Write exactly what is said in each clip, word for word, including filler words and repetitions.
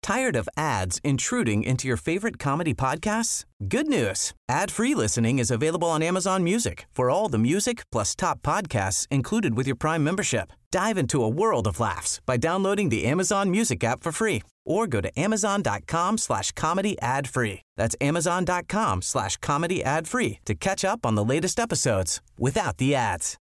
Tired of ads intruding into your favorite comedy podcasts? Good news. Ad-free listening is available on Amazon Music for all the music plus top podcasts included with your Prime membership. Dive into a world of laughs by downloading the Amazon Music app for free or go to amazon.com slash comedy ad free. That's amazon.com slash comedy ad free to catch up on the latest episodes without the ads.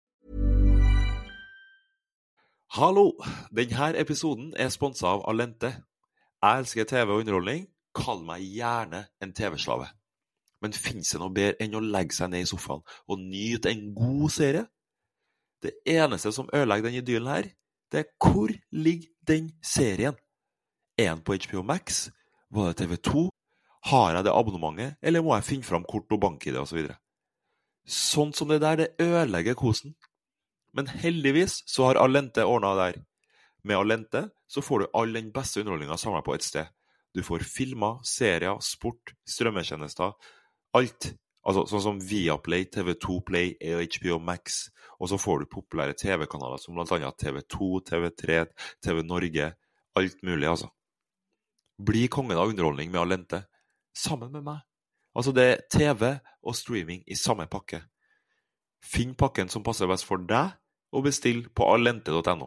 Hallo, denne episoden er sponset av Allente. Jeg elsker T V og underholdning, kall meg gjerne en T V-slave. Men finnes det noe bedre enn å legge seg ned i sofaen og nyte en god serie? Det eneste som ødelegger den idyllen her, det er hvor ligger den serien? Er den på H B O Max? Var det T V to? Har jeg det abonnementet, eller må jeg finne fram kort og bank i det og så videre? Sånt som det der, det ødelegger kosen. Men heldigvis så har Allente ordnet der. Med Allente så får du all den beste underholdningen samlet på et sted. Du får filmer, serier, sport, strømmetjenester, alt. Altså sånn som Viaplay, T V to Play og H B O Max. Og så får du populære T V-kanaler som blant annet T V to, T V tre, T V Norge, alt mulig altså. Bli kongen av underholdning med Allente, sammen med meg. Altså det er T V og streaming i samme pakke. Finn pakken som passer best for deg, og bestill på allente punktum no.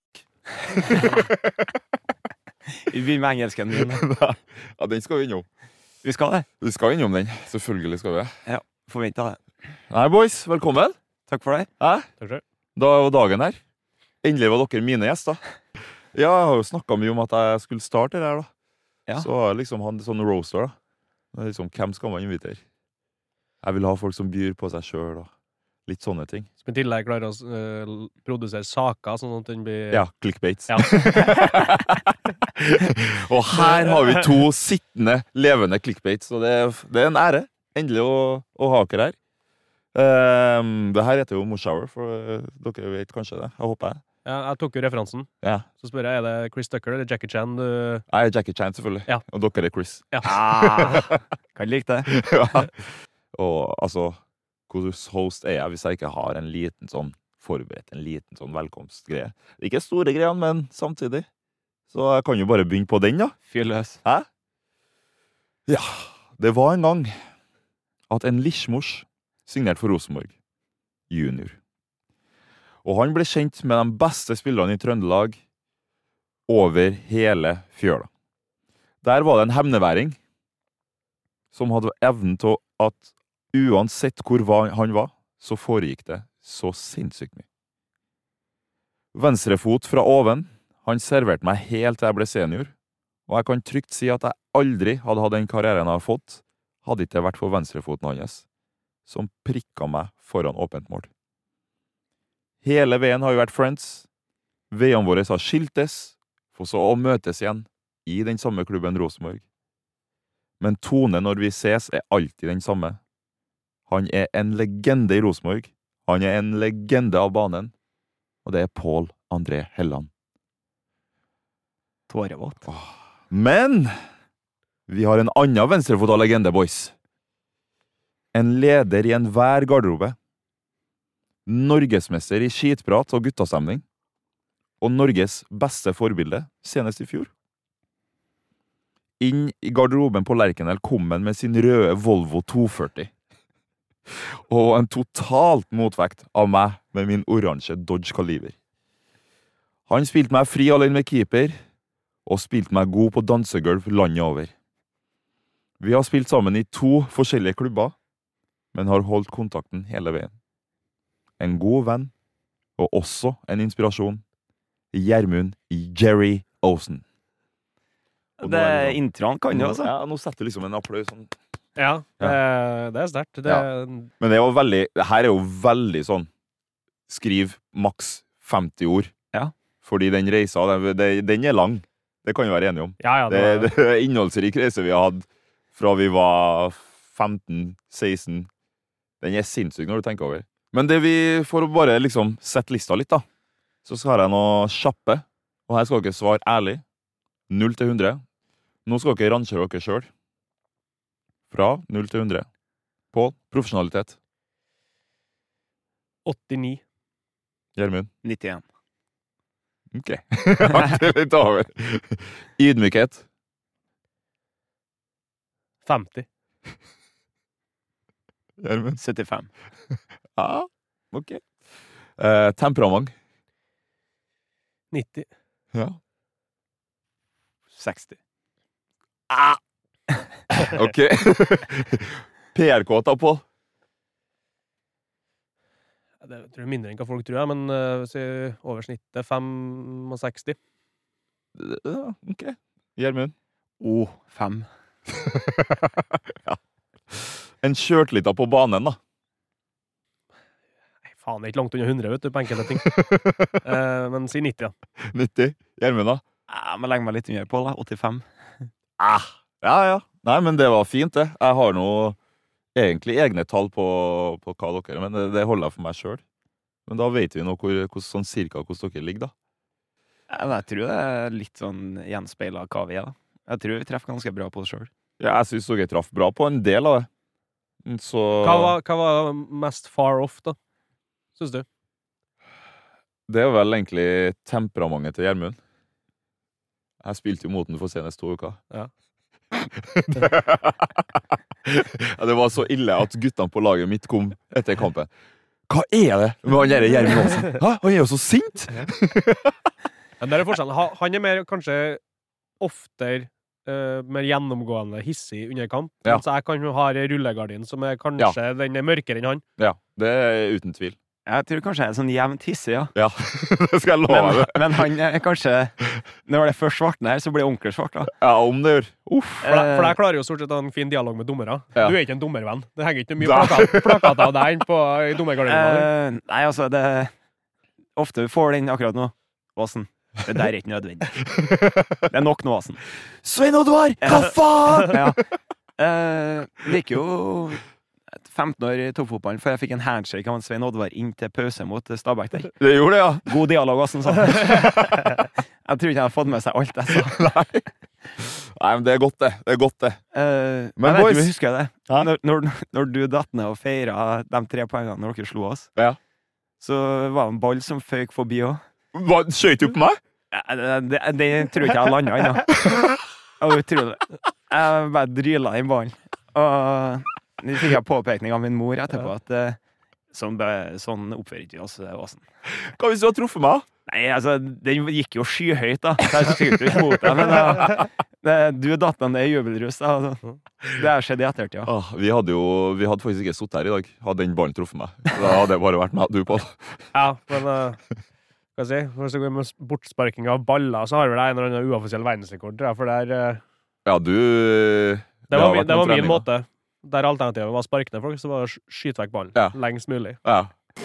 Vi begynner med engelsken min. Ja, den skal vi innom. Vi skal det. Vi skal innom den, selvfølgelig skal vi. Ja, forventer det. Nei, boys, velkommen. Takk for det. Hæ? Takk for det. Da var dagen her. Endelig var dere mine gjester. Ja, jeg har jo snakket mye om at jeg skulle starte det her da. Ja. Så har jeg liksom hatt sånn roaster da. Det er liksom, hvem skal man invitere? Jeg vil ha folk som byr på seg selv da. Litt sånne ting. Som i tillegg klarer å uh, produsere saker, sånn at den blir... Ja, clickbaits. Ja. Og her har vi to sittende, levende clickbaits, så det, det er en ære, endelig å, å ha dere her. Um, det her heter jo Morshower, for uh, dere vet kanskje det, jeg håper jeg. Ja, jeg tok jo referansen. Ja. Så spør jeg, er det Chris Tucker eller Jackie Chan? Du... Jeg er Jackie Chan, selvfølgelig. Ja. Og dere er Chris. Ja. Ah, kan like det. Ja. Og altså... Hvordan host er jeg hvis jeg ikke har en liten sånn forberedt, en liten sånn velkomstgreie. Det er ikke store greiene, men samtidig. Så jeg kan jo bare begynne på den da. Fyr løs. Hæ? Ja, det var en gang at en Lisjmors signerte for Rosenborg junior. Og han ble kjent med de beste spillerne i Trøndelag over hele fjøla. Der var det en hemneværing som hadde evnen til at uansett hvor han var, så foregikk det så sinnssykt mye. Venstrefot fra oven, han serverte meg helt til jeg ble senior, og jeg kan trygt si at jeg aldri hadde hatt den karrieren jeg har fått, hadde ikke vært for venstrefoten hans, som prikket meg foran åpent mål. Hele veien har vi vært friends, veiene våre har skiltes, for så å møtes igjen i den samme klubben Rosenborg. Men tonen når vi ses er alltid den samme. Han er en legende i Rosenborg. Han er en legende av banen. Og det er Pål André Helland. Tårevått. Men vi har en annen venstrefot av legende, boys. En leder i enhver garderobe. Norgesmester i skitprat og guttastemning. Og Norges beste forbilde, senest i fjor. Inn i garderoben på Lerkendal kom han med sin røde Volvo to førti. Og en totalt motvekt av meg med min oransje Dodge Caliber. Han spilte meg fri alene med keeper, og spilte meg god på dansegulv landet over. Vi har spilt sammen i to forskjellige klubber, men har holdt kontakten hele veien. En god venn, og også en inspirasjon, Gjermund Jerry Osen. Det er introen kan jo også. Ja, nå setter du liksom en applaus sånn. Ja, det, det er sterkt. Det... Ja. Men det er jo veldig, det her er jo veldig sånn, skriv maks femti ord. Ja. Fordi den reisa, den, den er lang. Det kan vi være enige om. Ja, ja, det, det, det er innholdsrik reise vi har hatt fra vi var femten seksten. Den er sinnssyk når du tenker over. Men det vi, for å bare liksom sette lista litt da, så skal jeg noe kjappe, og her skal dere svare ærlig. null til hundre. Nå skal dere rangere dere selv. Fra null til hundre. På profesjonalitet. åttini. Gjermund. nittien. Ok. Det er litt over. Ydmykhet. femti. Gjermund? syttifem. Ja, ok. Eh, temperament? nitti. Ja. seksti. Ah! Ok. P R-kåta på? Det tror jeg er mindre enn hva folk tror, jeg, men uh, si over snittet femogseksti. Ja, ok. Gjermund? Oh, fem. Ja. En kjørtlita på banen, da? Nei, faen, det er ikke langt under hundre, vet du, på enkelte ting. uh, men si nitti, ja. nitti. Gjermund, da? Jeg må legge meg litt under på, da. åttifem. Ah, ja, ja. Nei, men det var fint, det. Jeg har nå egentlig egne tall på, på hva dere, men det, det holder jeg for meg selv. Men da vet vi nå hvor, hvor, sånn cirka hvordan dere ligger, da. Ja, men jeg tror det er litt sånn gjenspeilet hva vi er, da. Jeg tror vi treffer ganske bra på det selv. Ja, jeg synes dere traff bra på en del av det. Så... Hva var, hva var mest far off, da? Synes du? Det er vel egentlig temperamentet til Gjermund. Jeg spilte jo mot den for senest to uker. Ja. Ja, det var så ille at guttene på laget mitt kom etter kampen. Hva er det med han der Gjermund Aasen? Hæ? Han er jo så sint! Ja, det er forskjellen. Ha- Han er mer kanskje oftere uh, mer gjennomgående hissig under kamp. Ja. Altså jeg kan jo ha en rullegardin som er kanskje den er mørkere enn han. Ja, det er uten tvil. Jeg tror kanskje jeg er sånn jevnt hissig, ja. Ja, det skal jeg love Men, deg. men han er kanskje... Når det først svartner her, så blir det ordentlig svart, da. Ja, om det gjør. Uff. For, jeg, for jeg klarer jo stort sett å ha en fin dialog med dommere. Ja. Du er ikke en dommervenn. Det henger ikke mye Nei. plakat, plakater av deg inn på i dommergardinen. Eh, nei, altså, det... Ofte vi får den akkurat nå. Åsen. Det der er ikke nødvendig. Det er nok nå, Åsen. Svein Oddvar, hva faen? Ja. Eh, det gikk jo femten år i toppfotballen før jeg fikk en handshake av en Svein Oddvar inn til pause mot Stabæk der. Det gjorde det, ja. God dialog, Åsen, sa han. Jeg tror ikke han har fått med seg alt jeg sa. Nei. Nei, men det er godt det. Det er godt det. Eh, Men jeg vet boys- ikke om du husker det. Hæ? Når, når, når du datt ned og feiret de tre poengene når dere slo oss, Ja. så var det en ball som føk forbi også. Hva, skjøt du på meg? Ja, Det, det, det tror ikke jeg landet ennå. Det var utrolig. Jeg bare dryla den ballen. Og nå fikk jeg påpekning av min mor etterpå at eh, sånn, be- sånn oppfører ikke vi oss, Åsen. Hva hvis du har truffet meg? Nei, altså, den gikk jo skyhøyt, da. Så jeg stylte ikke mot deg, men da, det, du datt den ned i jubelrus, da. Altså. Det har skjedd i ettertid, ja. Ah, vi hadde jo Vi hadde faktisk ikke sittet her i dag. Hadde den ballen truffet meg. Da hadde det bare vært meg og du, Pål. Ja, men uh, hva skal jeg si? Hvis det går med bortsparking av baller, så har vel jeg en eller annen uoffisiell verdensrekord, tror jeg, for der, uh, Ja, du det, har var, mi- vært det noen var min treninger. måte. Der alternativet var å sparke ned folk, så var det å sk- skyte vekk ballen. Ja. Lengst mulig. Ja.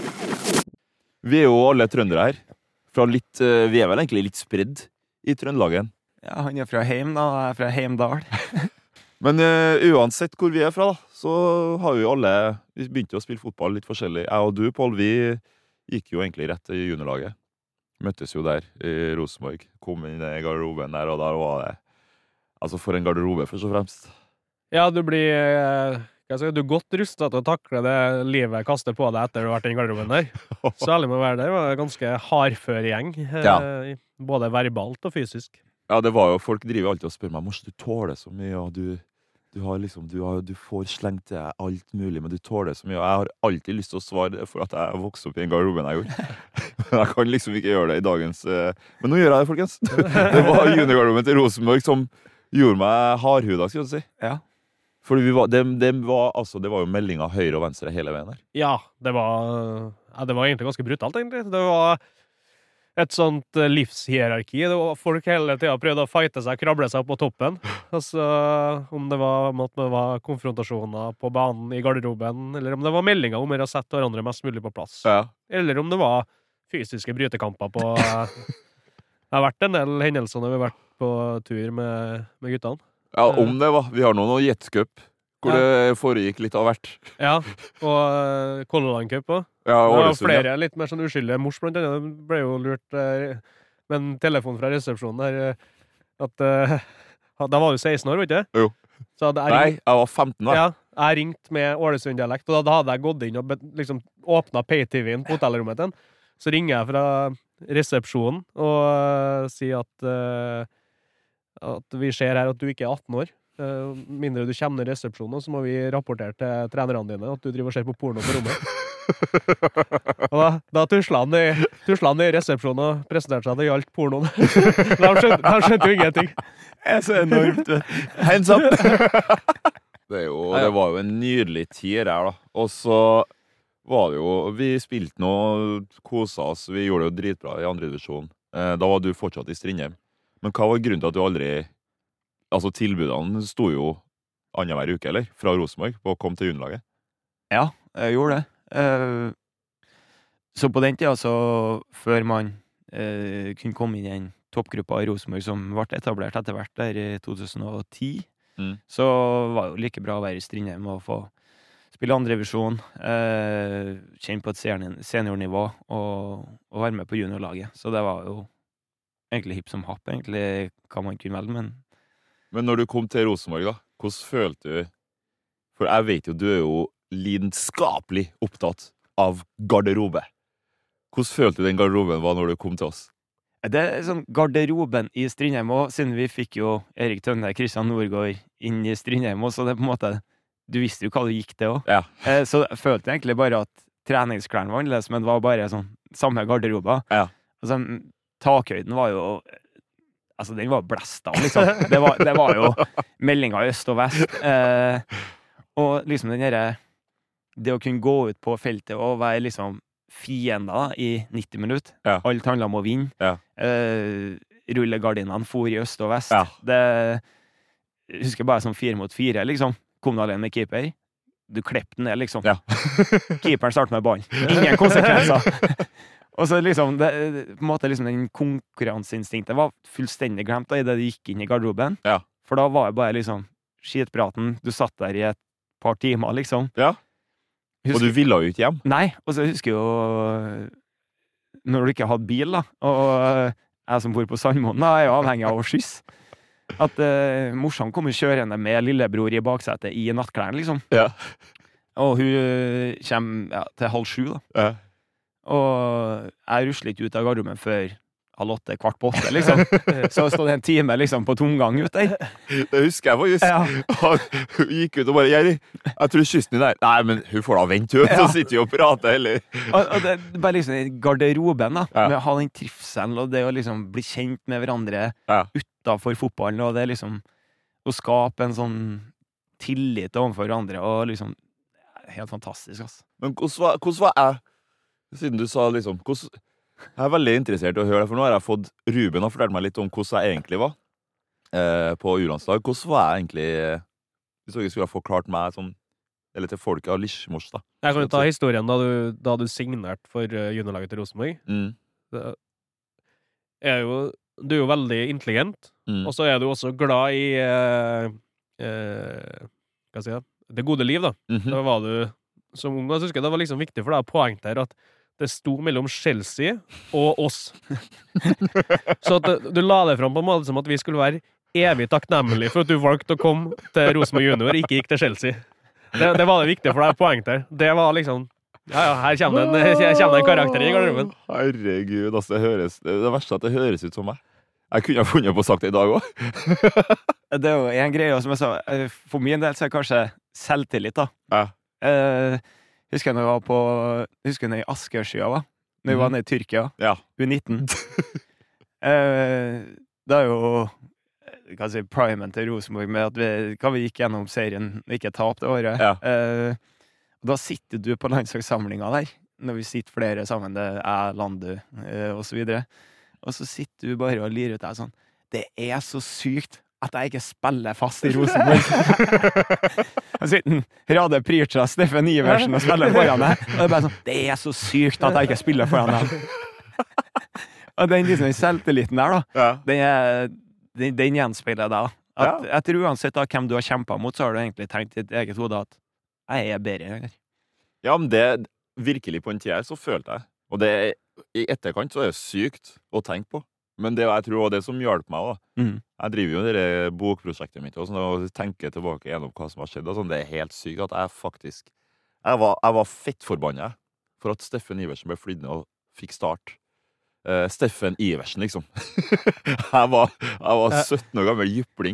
Vi er jo alle trøndere her. Fra litt, eh, vi er vel egentlig litt spredd i Trøndelagen. Ja, han er fra Heim, da. og Jeg er fra Heimdal. Men eh, uansett hvor vi er fra, da, så har vi jo alle Vi begynte jo å spille fotball litt forskjellig. Jeg og du, Pål, vi gikk jo egentlig rett i juniorlaget. Møttes jo der i Rosenborg. Kom inn i garderoben der, og da var det Altså, for en garderobe, først og fremst. Ja, du blir uh, hva skal jeg si, du er godt rustet til å takle det livet kaster på deg etter du har vært i den garderoben der. Særlig med å være der. Det var en ganske hardfør gjeng. eh, Ja. Både verbalt og fysisk. Ja, det var jo Folk driver alltid og spør meg Morse, du tåler så mye, og du, du har liksom du, har, du får slengt til deg alt mulig, men du tåler så mye. Og jeg har alltid lyst til å svare det for at jeg vokste opp i den garderoben jeg gjorde. Men jeg kan liksom ikke gjøre det i dagens eh, Men nå gjør jeg det, folkens. Det var juniorgarderoben til Rosenborg som gjorde meg hardhuda, skal jeg si. Ja. Fordi vi var, det, det, var, altså, det var jo meldinger høyre og venstre hele veien der. Ja, det var, ja, det var egentlig ganske brutalt, egentlig. Det var et sånt eh, livshierarki. Det var folk hele tiden prøvde å fighte seg, krable seg opp på toppen. Altså, om det var, om at det var konfrontasjoner på banen i garderoben, eller om det var meldinger om å sette hverandre mest mulig på plass. Ja. Eller om det var fysiske brytekamper på Det har vært en del hendelser når vi har vært på tur med, med guttene. Ja, om det var. Vi har nå noe Jetscup, hvor Ja. det foregikk litt av hvert. Ja, og uh, Color Line Cup òg. Ja, Det var Ålesund, ja. flere litt mer sånn uskyldige. Mors blant annet ble jo lurt eh, med en telefon fra resepsjonen der eh, at eh, da var du seksten år, vet du? Jo. Så hadde jeg Nei, ringt, jeg var femten da. ja, jeg ringte med Ålesund-dialekt, og da, da hadde jeg gått inn og bet, liksom åpna pay-T V-en på hotellrommet til den. Så ringer jeg fra resepsjonen og eh, sier at, eh, at vi ser her at du ikke er atten år. Uh, mindre du kommer ned i resepsjonen, så må vi rapportere til trenerne dine at du driver og ser på porno på rommet. Og da, da tusla han i, tusla han i resepsjonen og presenterte seg, det gjaldt pornoen. De skjønte, de skjønte jo ingenting. Det er så enormt. Hands up! det, er jo, det var jo en nydelig tid her, da. Og så var det jo, vi spilte nå, kosa oss, vi gjorde det jo dritbra i andre divisjon. Eh, da var du fortsatt i Strindheim. Men hva var grunnen til at du aldri, altså tilbudene sto jo annen hver uke, eller? Fra Rosenborg, på å komme til juniorlaget? Ja, jeg gjorde det. Uh, så på den tida, så før man uh, kunne komme inn i den toppgruppa i Rosenborg som ble etablert etter hvert der i to tusen og ti, mm. så var det jo like bra å være i Strindheim og få spille andre divisjon, uh, kjenne på et seniornivå og, og være med på juniorlaget. Så det var jo egentlig hipp som happ, egentlig hva man kunne velge, men... Men når du kom til Rosenborg da, hvordan følte du... For jeg vet jo, du er jo lidenskapelig opptatt av garderobe. Hvordan følte du den garderoben var når du kom til oss? Det er sånn garderoben i Strindheim også, siden vi fikk jo Erik Tønne, Kristian Nordgaard inn i Strindheim også, så det er på en måte, du visste jo hva du gikk til også. Ja. Så jeg følte egentlig bare at treningsklærne var annerledes, men det var bare sånn samme garderober. Ja. Altså, takhøyden var jo, altså den var blæst av, liksom. Det var, det var jo meldinger i øst og vest. Eh, og liksom den der, det å kunne gå ut på feltet og være liksom fiender i nitti minutter. Ja. Alt handler om å vinne. Ja. Eh, rullegardinene for i øst og vest. Ja. Det, jeg husker bare som fire mot fire, liksom. Kom du alene med keeper. Du kleppte den ned, liksom. Ja. Keeperen starter med ballen. Ingen konsekvenser. Og så liksom, det, på en måte liksom den konkurranseinstinktet var fullstendig glemt da, i det du gikk inn i garderoben. Ja. For da var det bare liksom skitpraten. Du satt der i et par timer, liksom. Ja. Husker, og du ville jo ikke hjem? Nei, og så husker jeg jo når du ikke hadde bil da, og jeg som bor på Sandmoen da, er jo avhengig av å skysse. At uh, morsan kommer kjørende med lillebror i baksetet i nattklærne, liksom. Ja. Og hun kommer ja, til halv sju da. Ja. Og jeg rusler ikke ut av garderoben før halv åtte, kvart på åtte, liksom. Så stod det en time liksom på tomgang ut der. Det husker jeg faktisk. Ja. Hun gikk ut og bare, Jerry, jeg tror kysten din der. Nei, men hun får da vente, hun. Ja. Så sitter vi og prater, eller? Og, og det er bare liksom garderoben da, ja. med å ha den trivselen, og det å liksom bli kjent med hverandre ja. utenfor fotballen, og det er liksom å skape en sånn tillit overfor hverandre, og liksom, helt fantastisk, altså. Men hvordan var, hvordan var jeg, siden du sa liksom, hvordan... Jeg er veldig interessert i å høre det, for nå har jeg fått Ruben har fortalt meg litt om hvordan jeg egentlig var eh, på U-landslag. Hvordan var jeg egentlig, hvis dere skulle ha forklart meg sånn, eller til folket av Lisjmors da? Jeg kan jo ta historien da du, da du signerte for uh, juniorlaget til Rosenborg. Mm. Det er jo, du er jo veldig intelligent, mm. og så er du også glad i, uh, uh, hva sier jeg, det gode liv da. Mm-hmm. Da var du, som ung, og så husker jeg det var liksom viktig for deg å poengtere at det sto mellom Chelsea og oss. Så at du, du la det fram på en måte som at vi skulle være evig takknemlige for at du valgte å komme til Rosenborg Junior, ikke gikk til Chelsea. Det, det var det viktige for deg, poeng der. Det var liksom, ja, ja, her kommer det en, her kommer det en karakter i garderoben. Herregud, altså, det høres, det, det verste er at det høres ut som meg. Jeg kunne ha funnet på å sagt det i dag også. Det er jo en greie, som jeg sa, for min del så er det kanskje selvtillit da. Ja. Eh, Husker jeg når jeg var på, husker jeg når jeg i Askersjøa var, når jeg var nede i Tyrkia, ja. U nitten. eh, det er jo, hva skal jeg si, primen til Rosenborg med at vi, hva vi gikk gjennom serien, og ikke tap det året. Ja. Eh, da sitter du på landslagssamlinga der, når vi sitter flere sammen, det er Landu, eh, og så videre. Og så sitter du bare og lirer ut deg sånn, det er så sykt at jeg ikke spiller fast i Rosenborg. Han sitter Rade Pritcha, Steffen Iversen og spiller foran deg. Og det er bare sånn, det er så sykt at jeg ikke spiller foran deg. Og den liksom selvtilliten der da, ja. den, er, den, den gjenspeiler deg. At, Ja. Jeg tror uansett da, hvem du har kjempet mot, så har du egentlig tenkt i ditt eget hode at jeg er bedre. Eller? Ja, men det virkelig på en tid her, så følte jeg. Og det, i etterkant så er det sykt å tenke på. Men det jeg tror var det som hjalp meg da. Mm. Jeg driver jo det bokprosjektet mitt og, sånn, og tenker tilbake gjennom hva som har skjedd. Og sånn. Det er helt sykt at jeg faktisk... Jeg var, jeg var fettforbannet for at Steffen Iversen ble flydd ned og fikk start. Uh, Steffen Iversen, liksom. jeg, var, jeg var sytten år gammel jypling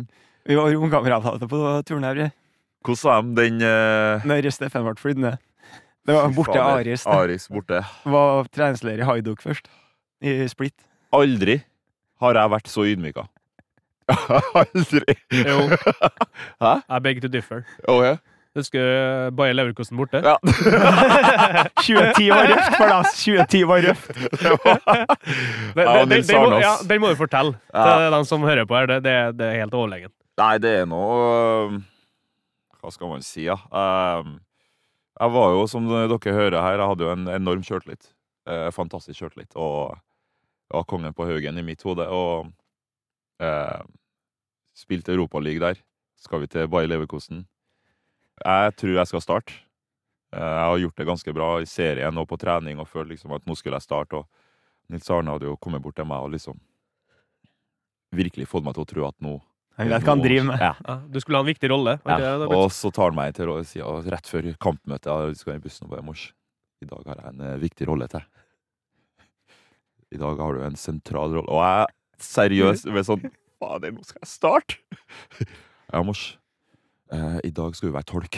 Vi var romkamerater på turen her. Hvordan var de den eh... Når Steffen ble flydd ned. Det var borte fader, Aris. Det Aris borte. var treningsleier i Hajduk først. I Split. Aldri har jeg vært så ydmyka. Aldri. Jo. Hæ? I beg to differ. Å, ja. Husker Bayer Leverkusen borte? Ja. tjue ti var røft for deg. tjue ti var røft. Det, det, Ja, det, Nils det må, Arnås. ja, den må du fortelle Ja. til de som hører på her. Det, det, det er helt overlegen. Nei, det er noe øh, Hva skal man si, ja? Um, jeg var jo, som dere hører her, jeg hadde jo en enorm kjørtlitt. Eh, fantastisk kjørtlitt. Og jeg var kongen på Haugen i mitt hode. Og eh, spilte Europaliga der. Skal vi til Bayer Leverkusen. Jeg tror jeg skal starte. Eh, jeg har gjort det ganske bra i serien og på trening, og følte liksom at nå skulle jeg starte. Og Nils Arne hadde jo kommet bort til meg og liksom virkelig fått meg til å tro at nå Han vet hva han driver med. Ja. Ja, du skulle ha en viktig rolle. var Ja, ikke det? og så tar han meg til sida rett før kampmøtet. Ja, vi skal i bussen og bare mors. I dag har jeg en eh, viktig rolle til. I dag har du en sentral rolle. Og jeg er seriøs med sånn Fader, nå skal jeg starte! Ja, mors. Eh, I dag skal du være tolk.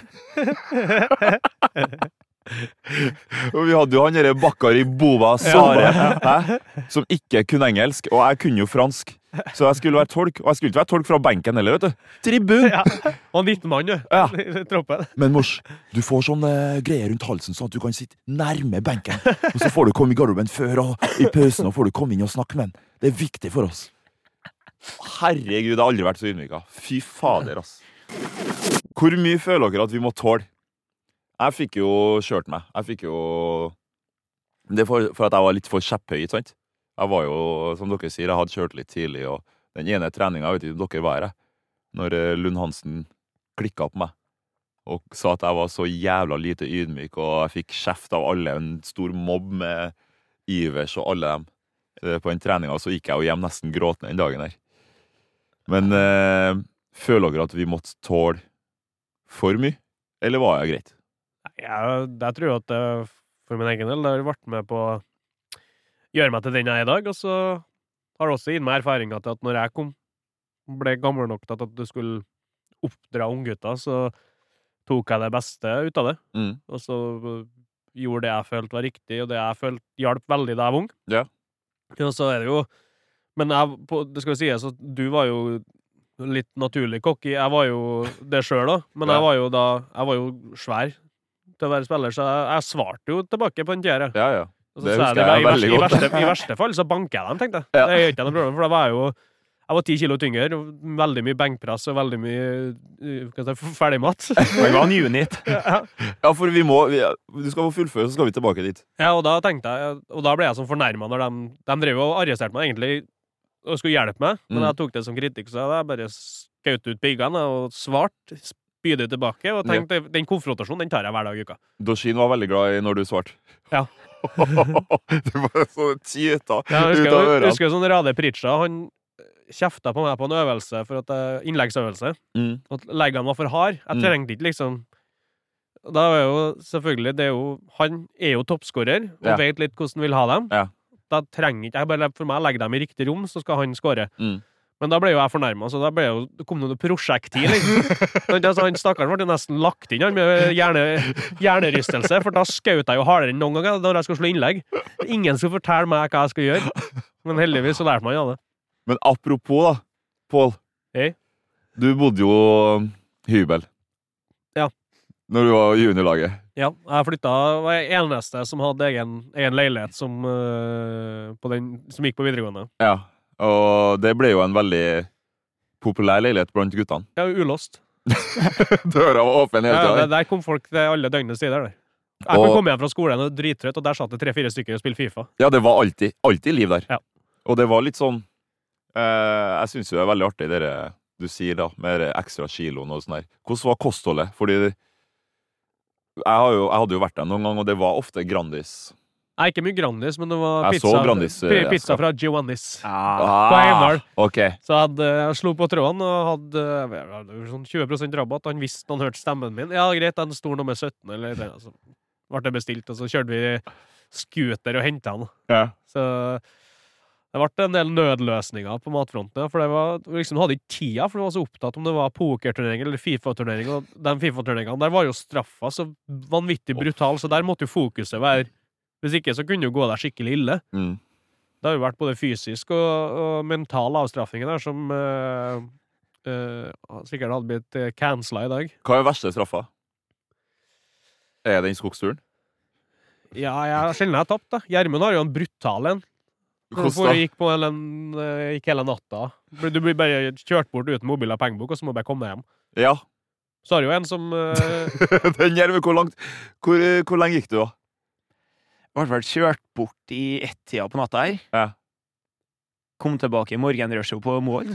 Og vi hadde jo han derre Bakari Bova Sare, hæ? Som ikke kunne engelsk, og jeg kunne jo fransk. Så jeg skulle være tolk, og jeg skulle ikke være tolk fra benken heller, vet du. Tribun! Ja. Og nitten mann, du. Ja. I troppen. Men mors, du får sånne greier rundt halsen sånn at du kan sitte nærme benken. Og så får du komme i garderoben før, og i pausen og får du komme inn og snakke med den. Det er viktig for oss. Herregud, jeg har aldri vært så ydmyka. Fy fader, ass. Hvor mye føler dere at vi må tåle? Jeg fikk jo kjørt meg. Jeg fikk jo... Det er for, for at jeg var litt for kjepphøy, ikke sant? Jeg var jo, som dere sier, jeg hadde kjørt litt tidlig, og den ene treningen, jeg vet ikke om dere var her, når Lund Hansen klikket på meg, og sa at jeg var så jævla lite ydmyk, og jeg fikk kjeft av alle, en stor mobb med Ivers og alle dem. På den treningen så gikk jeg jo hjem nesten gråtende den dagen her. Men eh, føler dere at vi måtte tåle for mye, eller var det greit? Jeg, jeg tror at det, for min egen del, det har vært med på å gjøre meg til den jeg er i dag, og så har det også gitt meg erfaringer til at når jeg kom, ble gammel nok til at du skulle oppdra unggutter, så tok jeg det beste ut av det. Mm. Og så gjorde det jeg følte var riktig, og det jeg følte hjalp veldig da jeg var ung. Ja. Og så er det jo... Men jeg, på, det skal jo sies at du var jo litt naturlig cocky. Jeg var jo det selv da, men Ja. jeg var jo da... Jeg var jo svær til å være spiller, så jeg, jeg svarte jo tilbake på den tida. Ja, ja. Og så Det sa jeg husker det, jeg i, verste, veldig i, godt. verste, I verste fall så banker jeg dem, tenkte jeg. Ja. Det er ikke noe problem, for da var jeg jo jeg var ti kilo tyngre, og veldig mye benkpress og veldig mye uh, hva skal jeg si, ferdigmat. Han var en unit. ja. Ja, for vi må... Vi, du skal få fullføre, så skal vi tilbake dit. ja, og da tenkte jeg, og da ble jeg sånn fornærmet når de, de drev og arresterte meg egentlig og skulle hjelpe meg, men Mm. jeg tok det som kritikk, så jeg bare skaut ut piggene og svart, spydet tilbake, og tenkte, den konfrontasjonen, den tar jeg hver dag i uka. Doshin var veldig glad i når du svarte. Ja. Det var så tyta Ja, jeg ut husker, av jeg ørene. husker sånn Rade Pritcha, han kjefta på meg på en øvelse, for at jeg, innleggsøvelse, Mm. at leggene var for hard. Jeg Mm. trengte ikke liksom... Da er jo selvfølgelig, det er jo, han er jo toppskårer, og Ja. vet litt hvordan han vil ha dem. Ja. Da trenger ikke jeg bare, for meg, legge dem i riktig rom, så skal han skåre. Mm. Men da ble jo jeg fornærmet, så da ble jo, det kom noe prosjektil. Sånn, altså, han stakkaren ble jo nesten lagt inn han med hjerne, hjernerystelse, for da skjøt jeg jo hardere enn noen gang når jeg skulle slå innlegg. Ingen skulle fortelle meg hva jeg skulle gjøre, men heldigvis så lærte man av det. Men apropos da, Pål. Hei. Du bodde jo hybel. Ja. Når du var i juniorlaget. Ja, jeg flytta, var jeg eneste som hadde egen, egen leilighet som, øh, på den, som gikk på videregående. Ja. Og det ble jo en veldig populær leilighet blant guttene. Ja, ulåst. Døra var åpen hele Ja, det, tiden. der kom folk til alle døgnets tider. Der. Jeg Og- kunne komme hjem fra skolen og drittrøtt, og der satt det tre-fire stykker og spilte FIFA. Ja, det var alltid, alltid liv der. Ja. Og det var litt sånn, eh, jeg synes jo det er veldig artig det du sier da, med det ekstra kiloen og sånn her. Hvordan var kostholdet? Fordi jeg, har jo, jeg hadde jo vært der noen gang, og det var ofte Grandis. Nei, ikke mye Grandis, men det var Jeg så pizza, Grandis, pi- eh, pizza jeg fra Giovannis. Ah, På Heimdal. ok. Så jeg, hadde, jeg slo på tråden og hadde, jeg hadde sånn tjue prosent rabatt. Han visste han hørte stemmen min. Ja, greit, den står nummer sytten, eller det. Altså. Ble det bestilt, og så kjørte vi scooter og hentet han. Ja. Så Det ble en del nødløsninger på matfronten, for det var, liksom, du hadde ikke tida, for du var så opptatt om det var pokerturnering eller FIFA-turnering, og den FIFA-turneringene, der var jo straffa så vanvittig brutal, så der måtte jo fokuset være, hvis ikke så kunne jo gå der skikkelig ille. Mm. Det har jo vært både fysisk og, og mental avstraffing der, som uh, uh, sikkert hadde blitt uh, cancela i dag. Hva er verste straffa? Er det den skogsturen? Ja, jeg sjelden har tapt da. Gjermund har jo en brutal en. Hvordan For da? jeg gikk, på en, gikk hele natta. Du blir bare kjørt bort uten mobil og pengebok, og så må du bare komme hjem. Ja. Så har jo en som uh, Den Gjermund, hvor langt hvor, hvor lenge gikk du da? Ble vel kjørt bort i ett-tida på natta her. Ja. Kom tilbake i morgenrushet på mål.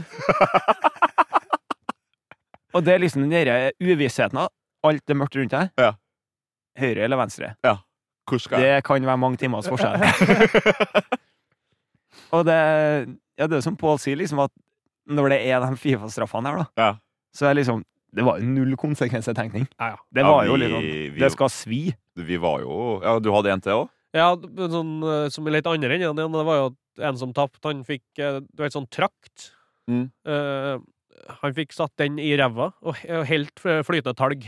Og det er liksom den der uvissheten av alt er mørkt rundt deg. Ja. Høyre eller venstre. Ja. Hvor skal jeg? Det kan være mange timers forskjell. Og det, ja, det er som Pål sier, liksom, at når det er de FIFA-straffene her, da, Ja. så er liksom, det var jo null konsekvensetenkning. ja, ja. Det Ja, var jo vi- liksom, vi- det skal svi. Vi var jo Ja, du hadde en til òg? Ja, men sånn, uh, som er litt andre enn den, det var jo at en som tapt, han fikk, uh, du vet, sånn trakt. Mm. Uh, han fikk satt den i ræva, og he- og helt fl- flytende talg.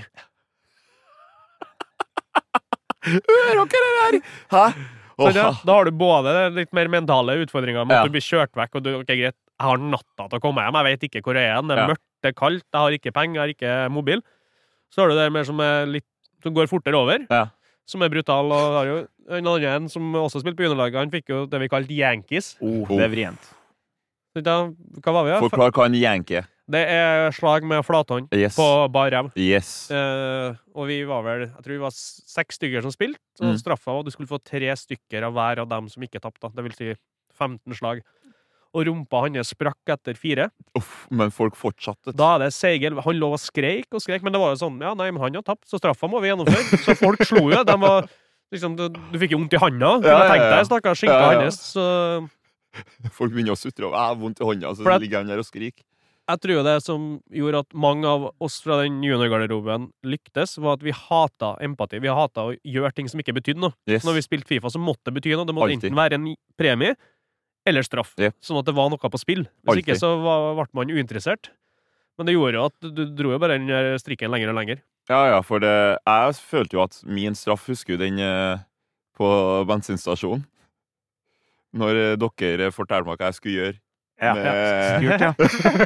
Hører dere det der? Hæ? Så Åh, da, da har du både litt mer mentale utfordringer med Ja. at du blir kjørt vekk, og du, ok, greit, jeg har natta til å komme hjem, jeg vet ikke hvor jeg er, det er Ja. mørkt, det er kaldt, jeg har ikke penger, jeg har ikke mobil. Så har du det mer som er litt, som går fortere over, Ja. som er brutal, og har jo en annen som også spilte på juniorlaget, han fikk jo det vi kalte Yankees. Oh, Oh. det er vrient. Så da, hva var vi da? Forklar hva en yankee er. Det er slag med flathånd Yes. på bar rev. Yes. Eh, og vi var vel, jeg tror vi var s- seks stykker som spilte, så Mm. straffa var at du skulle få tre stykker av hver av dem som ikke tappte. Det vil si femten slag. Og rumpa hans sprakk etter fire. Uff, men folk fortsatte. Da er det seigel. Han lå og skreik og skreik, men det var jo sånn, ja, nei, men han har tapt, så straffa må vi gjennomføre. Så folk slo jo. De var, liksom, du, du fikk jo vondt i handa. Ja, Ja, ja, tenk ja. deg, stakkars skinka Ja, ja. hans. Så Folk begynner å sutre og jeg har vondt i hånda, så For at- ligger han der og skriker. jeg tror det som gjorde at mange av oss fra den juniorgarderoben lyktes, var at vi hata empati. Vi hata å gjøre ting som ikke betydde noe. Yes. Når vi spilte FIFA, så måtte det bety noe. Det måtte Alltid. enten være en premie eller straff. Yep. Sånn at det var noe på spill. Hvis Alltid. ikke så var, ble man uinteressert. Men det gjorde jo at du, du dro jo bare den der strikken lenger og lenger. Ja, ja, for det, jeg følte jo at min straff, husker du den eh, på bensinstasjonen? Når eh, dere fortalte meg hva jeg skulle gjøre. Ja, med- Styrt, ja.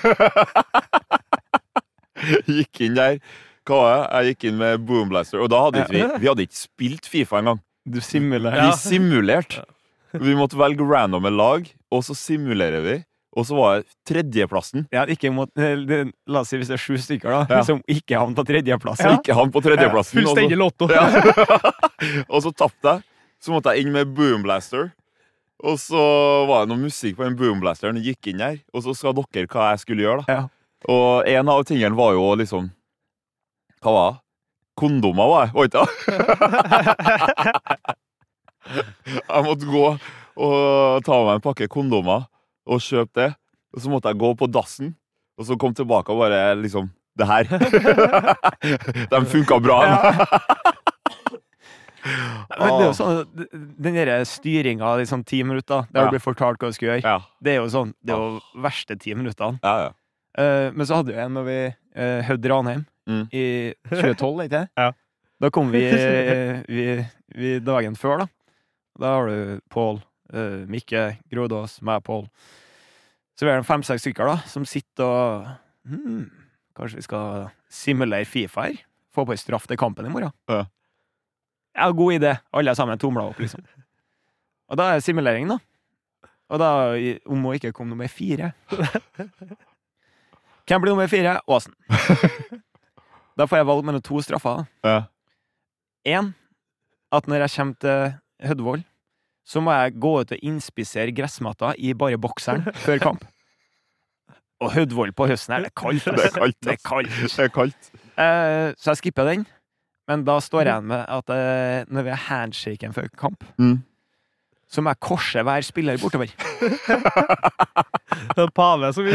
Gikk inn der. Hva var det? Jeg gikk inn med Boom Blaster, og da hadde ikke vi Vi hadde ikke spilt FIFA engang. Du simulerer. Ja. Vi simulerte. Vi måtte velge randomme lag, og så simulerer vi. Og så var det tredjeplassen. Ja, ikke mot, eh, det, la oss si hvis det er sju stykker da, Ja. som ikke havner på tredjeplass. Så ikke han på tredjeplassen. og så- Fullstendig lotto. Ja. Og så tappte jeg. Så måtte jeg inn med Boom Blaster. Og så var det noe musikk på den Boom Blasteren. Jeg gikk inn der, og så sa dere hva jeg skulle gjøre. da. Ja. Og en av tingene var jo liksom Hva var det? Kondomer, var jeg, var ikke det? Jeg måtte gå og ta meg en pakke kondomer og kjøpe det. Og så måtte jeg gå på dassen, og så kom tilbake og bare liksom Det her. De funka bra. Men det er jo sånn, den der styringa i sånn ti minutter, der Ja. du blir fortalt hva du skal gjøre, Ja, det er jo sånn, det er jo verste ti minuttene. ja, ja. Eh, men så hadde vi en når vi uh, hødde Ranheim Mm. i tjue tolv, ikke det? Ja. Da kom vi, eh, vi, vi dagen før, da. Da har du Pål, eh, Mikke, Grodås, meg, Pål. Så vi er fem-seks stykker da, som sitter og hmm, kanskje vi skal simulere FIFA her? Få på en straff til kampen i morgen. Ja. Ja, god idé. Alle sammen tomla opp, liksom. Og da er det simulering, da. Og da, i- om å ikke komme nummer fire. Hvem blir nummer fire? Åsen. Da får jeg valg mellom to straffer. Ja. En, at når jeg kommer til Hødvold, så må jeg gå ut og innspissere gressmatta i bare bokseren før kamp. Og Hødvold på høsten her, det er kaldt. Det er kaldt. Det er ass. kaldt. Det er kaldt. Eh, så jeg skipper den. Men da står jeg igjen med at eh, når vi har handshaken før kamp, Mm. så må jeg korse hver spiller bortover. Pave, så vi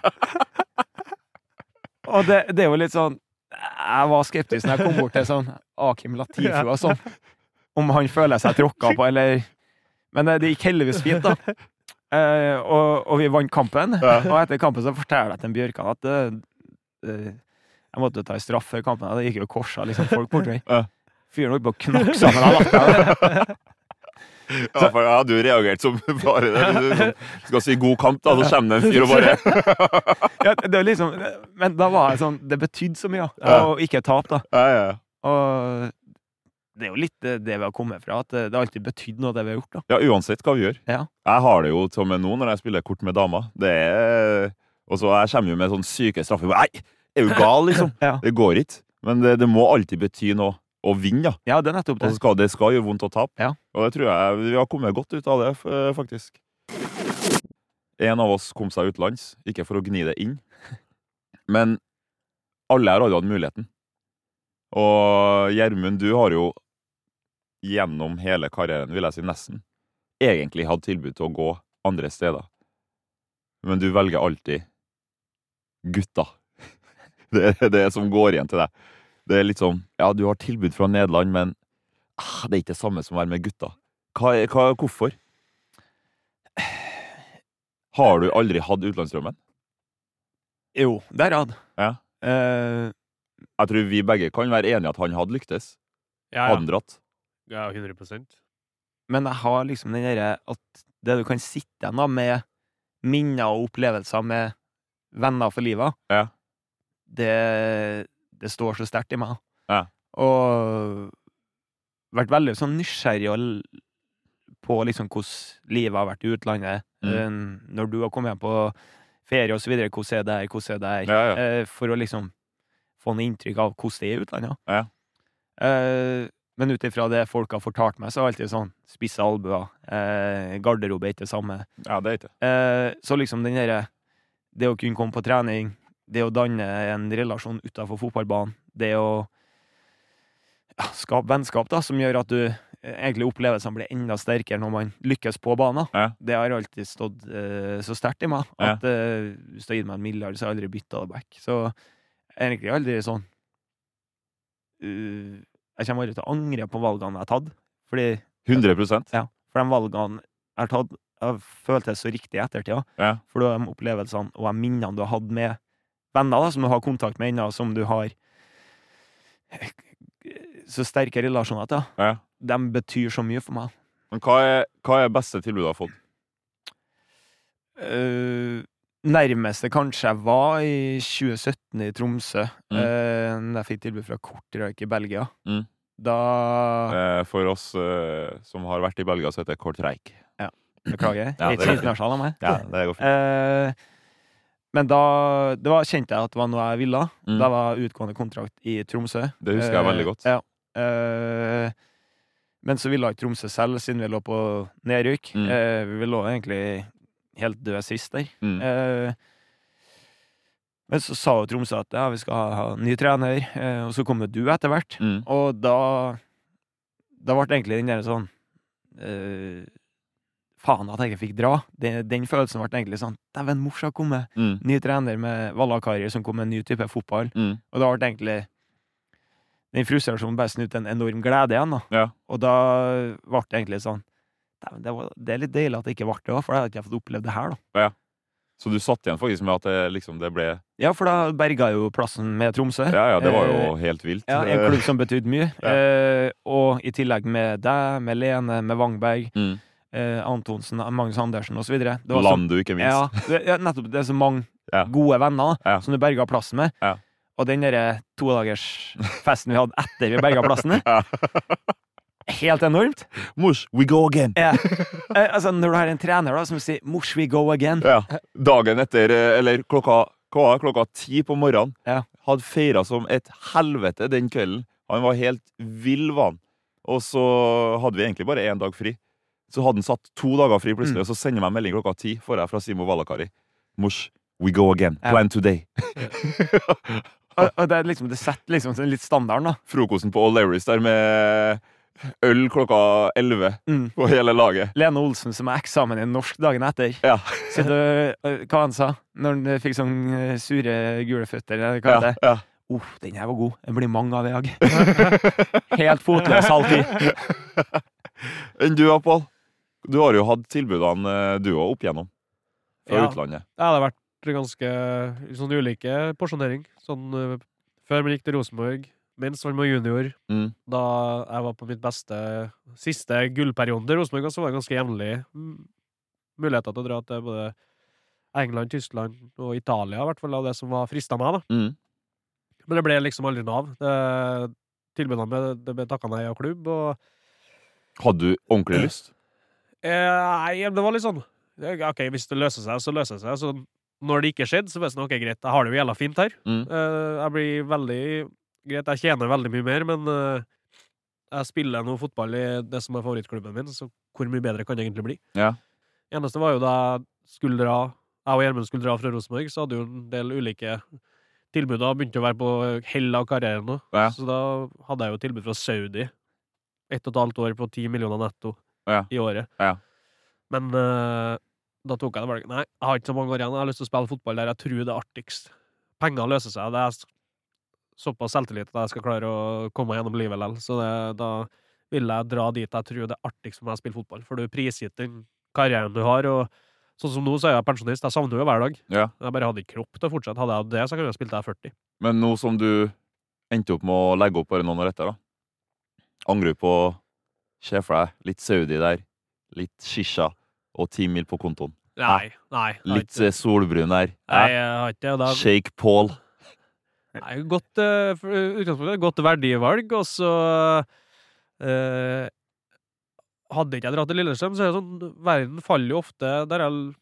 Og det, det er jo litt sånn, jeg var skeptisk når jeg kom bort til sånn Akim Latifi og sånn, om han føler seg tråkka på, eller... Men det, det gikk heldigvis fint, da. Eh, og, og vi vant kampen. Ja. Og etter kampen så forteller jeg til Bjørkan at eh, eh, jeg måtte ta i straff før kampen. Det gikk jo korsa liksom folk borti. Ja. Fyren holdt på å knakke sammen av latter. Ja, for jeg hadde jo reagert som bare det. Du sånn, skal si god kamp, da, så kommer det en fyr og bare Ja, det var liksom, men da var jeg sånn, det betydde så mye, Ja. og ikke tap da. Ja, ja, ja. Og det er jo litt det det vi har kommet fra, at det alltid betydde noe det vi har gjort da. Ja, uansett hva vi gjør. Ja. Jeg har det jo til og med nå når jeg spiller kort med damer. Det er... Og så jeg kommer jo med sånn syke straffer. Nei, er du gal, liksom? Ja. Det går ikke. Men det, det må alltid bety noe å vinne, ja. Ja, det er nettopp Og det. så skal, det skal gjøre vondt å tape. Ja. Og det tror jeg vi har kommet godt ut av det, f- faktisk. En av oss kom seg utenlands, ikke for å gni det inn. Men alle her hadde hatt muligheten. Og Gjermund, du har jo gjennom hele karrieren, vil jeg si nesten, egentlig hatt tilbud til å gå andre steder. Men du velger alltid gutta. Det er det som går igjen til deg. Det er litt sånn, ja, du har tilbud fra Nederland, men ah, det er ikke det samme som å være med gutta. Hva, er- hva, hvorfor? Har du aldri hatt utlandsdrømmen? Jo, der hadde. Ja. Eh, Jeg tror vi begge kan være enige at han hadde lyktes. Ja, Hadde ja. han dratt. Ja, hundre prosent. men jeg har liksom den der, at det du kan sitte igjen da, med minner og opplevelser med venner for livet, Ja. det, det står så sterkt i meg. Ja. Og vært veldig sånn nysgjerrig og l- på liksom hvordan livet har vært i utlandet. Mm. Eh, Når du har kommet hjem på ferie og så videre, hvordan er det her, hvordan er det her, Ja, ja. Eh, for å liksom få en inntrykk av hvordan det er i utlandet. Ja. Eh, men ut ifra det folk har fortalt meg, så er det alltid sånn spisse albuer, eh, garderobe er ikke det samme. Ja, det er ikke. Eh, så liksom den derre, det å kunne komme på trening, det å danne en relasjon utenfor fotballbanen, det å ja, skape vennskap da, som gjør at du eh, egentlig opplevelsene blir enda sterkere når man lykkes på banen. Ja. Det har alltid stått eh, så sterkt i meg, Ja. at eh, hvis du har gitt meg en milliard, så har jeg aldri byttet det back. Så jeg er egentlig aldri sånn uh, jeg kommer aldri til å angre på valgene jeg har tatt, fordi hundre prosent. ja, for de valgene jeg har tatt, har føltes så riktig i ettertida. Ja. For da er de opplevelsene og de minnene du har hatt med venner, da, som du har kontakt med ennå, som du har så sterke relasjoner til, Ja. de betyr så mye for meg. Men hva er, hva er beste tilbudet du har fått? Uh, nærmeste kanskje jeg var i tjue sytten i Tromsø, Mm. uh, når jeg fikk tilbud fra Kortrijk i Belgia. Mm. Da Eh, For oss eh, som har vært i Belgia, så heter det Kortrijk. Beklager, jeg Ja, er det ikke går så fint. internasjonal av meg. Ja, det går fint. Eh, men da det var, kjente jeg at det var noe jeg ville. Mm. Da var utgående kontrakt i Tromsø. Det husker jeg veldig godt. Ja. Eh, men så ville ikke Tromsø selv, siden vi lå på nedrykk. Mm. Eh, vi lå egentlig helt døde sist der. Mm. Eh, men så sa jo Tromsø at ja, vi skal ha ny trener, eh, og så kom jo du etter hvert. Mm. Og da Da ble egentlig den der sånn eh, faen at jeg ikke fikk dra. Den, den følelsen ble egentlig sånn dæven, mors har kommet. Mm. Ny trener med Vallakari som kom med en ny type fotball. Mm. Og da ble egentlig den frustrasjonen bare snudd til en enorm glede igjen. Da. Ja. Og da ble det egentlig sånn dæven, det, var, det er litt deilig at det ikke ble det òg, for da hadde jeg ikke fått opplevd det her. da Så du satt igjen faktisk med at det, liksom, det ble Ja, for da berga jo plassen med Tromsø. Ja, ja, det var Eh, jo helt vilt. Ja, en klubb som betydde mye. Ja. Eh, og i tillegg med deg, med Lene, med Wangberg, Mm. eh, Antonsen, Magnus Andersen og så videre. Det var så- Landu, ikke minst. Ja, det, ja, nettopp. Det er så mange Ja. gode venner da, Ja. som du berga plassen med. Ja. Og den derre todagers-festen vi hadde etter vi berga plassen, Ja. helt enormt. Mors, we go again! Ja. Eh, altså, når du har en trener da, som sier 'Mors, we go again'. Ja. Dagen etter, eh, eller klokka, hva var det? klokka ti på morgenen, Ja. hadde feira som et helvete den kvelden. Han var helt vill, var han. Og så hadde vi egentlig bare én dag fri. Så hadde han satt to dager fri plutselig, Mm. og så sender han meg melding klokka ti, får jeg fra Simo Vallakari. Mors, we go again. Ja. Plan today. Og, og det, er liksom, det setter liksom sånn litt standarden, da. Frokosten på O'Learys der med øl klokka elleve Mm. på hele laget. Lene Olsen, som har eksamen i norsk dagen etter. Ja. Så du, øh, hva han sa når han fikk sånn øh, sure gule føtter, eller hva Ja, det er? ja. Uff, den her var god. Det blir mange av i dag. Helt fotløs halv ti. Enn du da, Pål? Du har jo hatt tilbudene du også opp igjennom fra Ja. utlandet. Det hadde vært ganske sånn ulike porsjonering. Sånn, uh, før man gikk til Rosenborg, mens man var junior, Mm. da jeg var på mitt beste siste gullperioden til Rosenborg, så var det ganske jevnlig mm, muligheter til å dra til både England, Tyskland og Italia, i hvert fall av det som var fristet meg, da. Mm. Men det ble liksom aldri noe av. Det- Tilbudene ble, det ble takket nei av klubb, og Hadde du ordentlig lyst? eh, nei, det var litt sånn det- ok, hvis det løser seg, så løser det seg. Så når det ikke skjedde, så var det sånn, ok, greit, jeg har det jo jævla fint her. Mm. Eh, jeg blir veldig greit, jeg tjener veldig mye mer, men eh, jeg spiller nå fotball i det som er favorittklubben min, så hvor mye bedre kan det egentlig bli? Ja. Eneste var jo da jeg skulle dra, jeg og Gjermund skulle dra fra Rosenborg, så hadde jo en del ulike tilbud, da begynte å være på hell av karrieren nå. Ja. Så da hadde jeg jo tilbud fra Saudi, ett og et halvt år på ti millioner netto Ja. i året. Ja. Men eh, da tok jeg det valget. Nei, jeg har ikke så mange år igjen. Jeg har lyst til å spille fotball der jeg tror det er artigst. Penger løser seg. Det er s- såpass selvtillit at jeg skal klare å komme meg gjennom livet likevel. Så det, da vil jeg dra dit jeg tror det er artigst når jeg spiller fotball. For du er prisgitt den karrieren du har, og sånn som nå så er jeg pensjonist. Jeg savner jo hver dag. Ja. Jeg bare hadde ikke kropp til å fortsette. Hadde jeg hatt det, så kunne jeg spilt der førti. Men nå som du endte opp med å legge opp bare noen år etter, da. Angrer du på Se for deg litt Saudi der, litt shisha og ti mil på kontoen. Nei, nei. jeg har Litt ikke- eh, solbrun der. Nei, Hæ? jeg har ikke det. og Da, Shake Paul. Nei, godt, uh, utgangspunktet, godt verdivalg, og så uh, hadde ikke jeg dratt til Lillestrøm, så er det sånn, verden faller jo ofte, der er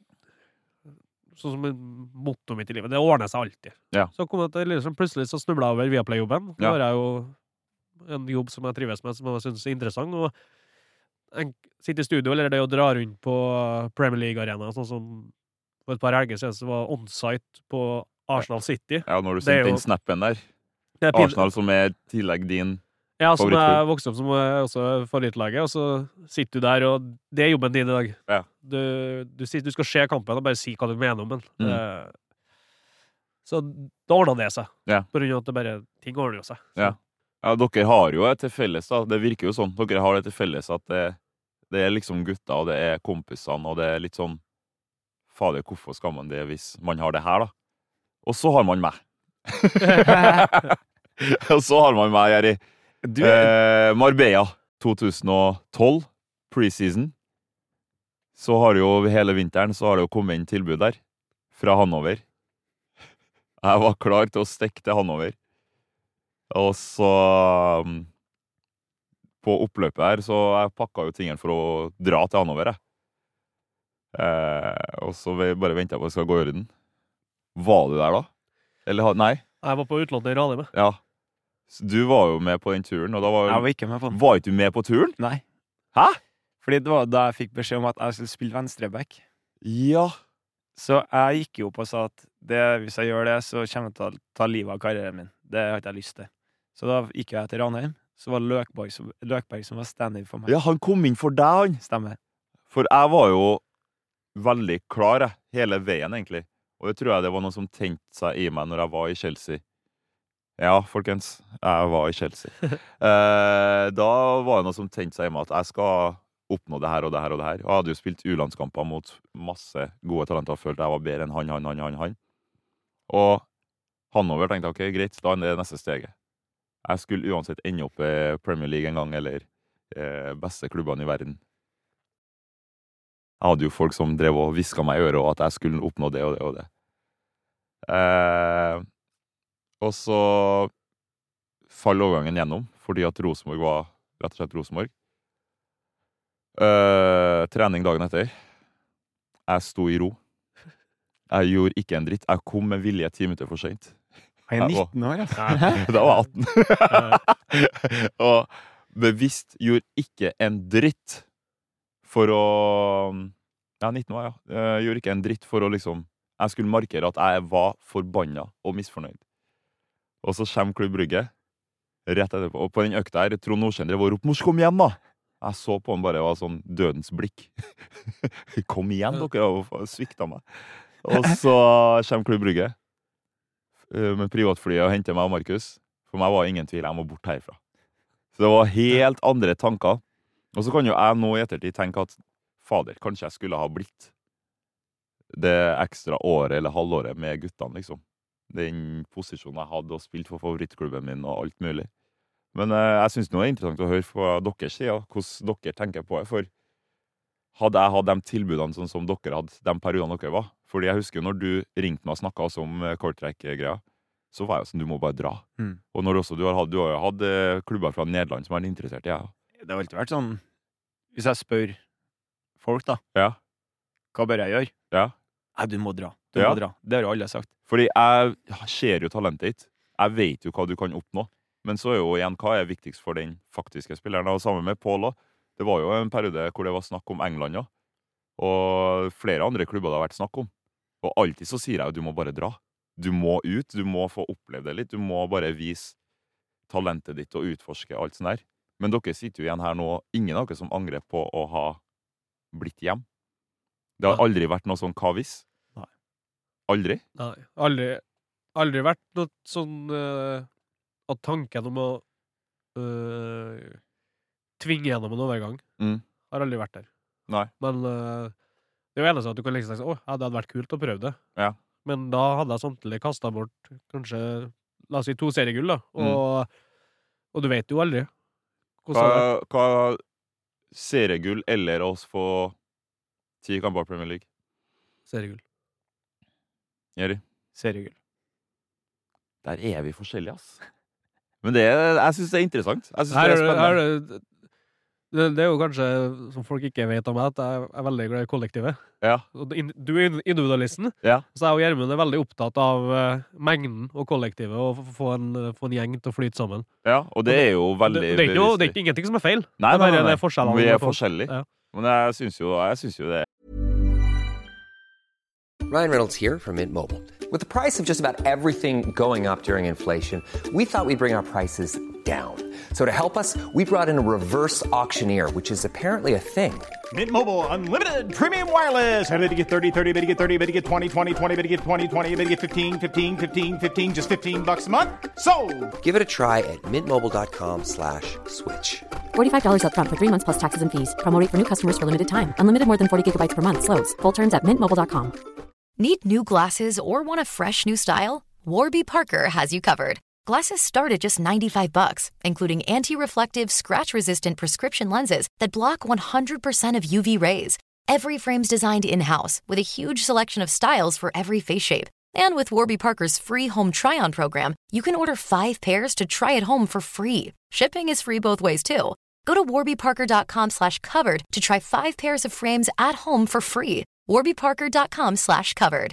sånn som motto mitt i livet, det ordner seg alltid. Ja. Så kom jeg til Lillestrøm, plutselig så snublet jeg over Viaplay-jobben, da Ja. har jeg jo en jobb som jeg trives med, som jeg synes er interessant, og en, sitte i studio, eller det å dra rundt på Premier League-arena, sånn som for et par helger siden, så var on-site på Arsenal City. Ja, når du Det er sendte jo- den snappen der. Det er pin- Arsenal som er i tillegg din. Ja, som Favorittklubb. jeg vokste opp som er også favorittlaget, og så sitter du der, og det er jobben din i dag. Ja. Du, du, sier- du skal se kampen og bare si hva du mener om den. Mm. Eh, så da ordnet det seg. Ja. På grunn av at det bare, ting ordner jo seg. Så, Ja. Ja, dere har jo det til felles, da. Det virker jo sånn. Dere har det til felles at det, det er liksom gutta, og det er kompisene, og det er litt sånn Fader, hvorfor skal man det hvis man har det her, da? Og så har man meg. Og så har man meg her i Du, eh, Marbella to tusen og tolv, preseason. Så har jo hele vinteren så har det jo kommet inn tilbud der, fra Hannover. Jeg var klar til å stikke til Hannover. Og så um, på oppløpet her, så jeg pakka jo tingene for å dra til Hannover, jeg. Eh, og så vi bare ventet på at det skal gå i orden. Var du der da? Eller, ha- nei? Jeg var på utlånt i Ranheim. Ja. Så du var jo med på den turen, og da var, jeg var ikke med på den. var ikke du med på turen? Nei. Hæ? Fordi det var da jeg fikk beskjed om at jeg skulle spille venstreback. Ja. Så jeg gikk jo opp og sa at det, hvis jeg gjør det, så kommer jeg til å ta livet av karrieren min. Det har ikke jeg lyst til. Så da gikk jeg til Ranheim. Så var det Løkberg som, Løkberg som var stand-in for meg. Ja, han kom inn for deg, han. Stemmer. For jeg var jo veldig klar, jeg, hele veien, egentlig. Og det tror jeg det var noe som tente seg i meg når jeg var i Chelsea. Ja, folkens, jeg var i Chelsea. Eh, da var det noe som tente seg i meg at jeg skal oppnå det her og det her og det her. Og jeg hadde jo spilt U-landskamper mot masse gode talenter og følte jeg var bedre enn han, han, han, han, han. Og Hannover tenkte jeg, ok, greit, da er det neste steget. Jeg skulle uansett ende opp i Premier League en gang, eller eh, beste klubbene i verden. Jeg hadde jo folk som drev og visket meg i øret, og at jeg skulle oppnå det og det og det. Eh, og så fall overgangen gjennom, fordi at Rosenborg var rett og slett Rosenborg. Eh, trening dagen etter. Jeg sto i ro. Jeg gjorde ikke en dritt. Jeg kom med vilje ti minutter for sent. Han er nitten år, altså. Da var jeg atten. Og bevisst gjorde ikke en dritt for å Ja, nitten var jeg, ja. Jeg gjorde ikke en dritt for å liksom Jeg skulle markere at jeg var forbanna og misfornøyd. Og så kommer Klubb Brygge rett etterpå. Og på den økta her, Trond Nordkjær drev og ropte 'Mors, kom igjen, da!' Jeg så på han bare, det var sånn dødens blikk. Kom igjen, dere har svikta meg. Og så kommer Klubb Brygge med privatflyet og henter meg og Markus. For meg var ingen tvil, jeg må bort herfra. Så det var helt andre tanker. Og så kan jo jeg nå i ettertid tenke at fader, kanskje jeg skulle ha blitt det ekstra året eller halvåret med guttene, liksom. Den posisjonen jeg hadde og spilt for favorittklubben min og alt mulig. Men eh, jeg synes det er interessant å høre fra deres side, hvordan dere tenker på det, for hadde jeg hatt de tilbudene sånn som dere hadde, de periodene dere var, fordi jeg husker når du ringte meg og snakket også om kortrekk-greia, så var jeg sånn, du må bare dra. Mm. Og når også du har hatt, du har hatt eh, klubber fra Nederland som er interessert i, ja. Det har alltid vært sånn, hvis jeg spør folk da, Ja. hva bør jeg gjøre? Ja. Nei, du må dra. Du Ja. må dra. Det har jo alle sagt. Fordi jeg ser jo talentet ditt. Jeg vet jo hva du kan oppnå. Men så er jo igjen, hva er viktigst for den faktiske spilleren? Og sammen med Paul også. Det var jo en periode hvor det var snakk om England også. Og flere andre klubber det har vært snakk om. Og alltid så sier jeg jo, du må bare dra. Du må ut, du må få oppleve det litt. Du må bare vise talentet ditt og utforske alt sånt der. Men dere sitter jo igjen her nå, ingen av dere som angrer på å ha blitt hjem. Det har aldri vært noe sånn kavis. Nei. Aldri? Nei, aldri, aldri vært noe sånn uh, at tanken om å uh, tvinge gjennom en overgang Mm. har aldri vært der. Nei. Men uh, det er jo eneste at du kan liksom si, åh, ja, det hadde vært kult å prøve det. Ja. Men da hadde jeg samtidig kastet bort kanskje, la oss si, to seriegull da, og, og du vet jo aldri hvordan det hadde vært. Hva, hva seriegull eller oss få ti kamper i Premier League? Seriegull. Jerry? Seriegull. Der er vi forskjellige, ass. Men det er, jeg synes det er interessant. Jeg synes Her det er er, spennende. her er, det- det, det er jo kanskje, som folk ikke vet om meg, at jeg er veldig glad i kollektivet. Ja, Og in- Du er individualisten, ja. så jeg og Gjermund er veldig opptatt av eh, mengden og kollektivet, og f- få en, få en gjeng til å flyte sammen. Ja, og det er jo Det, veldig det, er ikke noe, det er bevisst. ikke ingenting som er feil. Nei, det er nei, bare nei, det nei. forskjellene Vi er mellom folk. forskjellige. Ja. Men jeg synes jo, jeg synes jo det. Ryan Reynolds here from Mint Mobile. With the price of just about everything going up during inflation, we thought we'd bring our prices down. So to help us, we brought in a reverse auctioneer, which is apparently a thing. Mint Mobile Unlimited Premium Wireless. How to get thirty, thirty, bit to get thirty, bit to get twenty, twenty, twenty, bit to get twenty, twenty, bit to get fifteen, fifteen, fifteen, fifteen, just fifteen bucks a month? Sold! Give it a try at mintmobile.com slash switch. forty-five dollars up front for three months plus taxes and fees. Promo rate for new customers for limited time. Unlimited more than forty gigabytes per month. Slows full terms at mint mobile dot com. Need new glasses or want a fresh new style? Warby Parker has you covered. Glasses start at just ninety-five bucks, including anti-reflective, scratch-resistant prescription lenses that block one hundred percent of U V rays. Every frame's designed in-house with a huge selection of styles for every face shape. And with Warby Parker's free home try-on program, you can order five pairs to try at home for free. Shipping is free both ways too. Go to warbyparker.com slash covered to try five pairs of frames at home for free. warbyparker.com slash covered.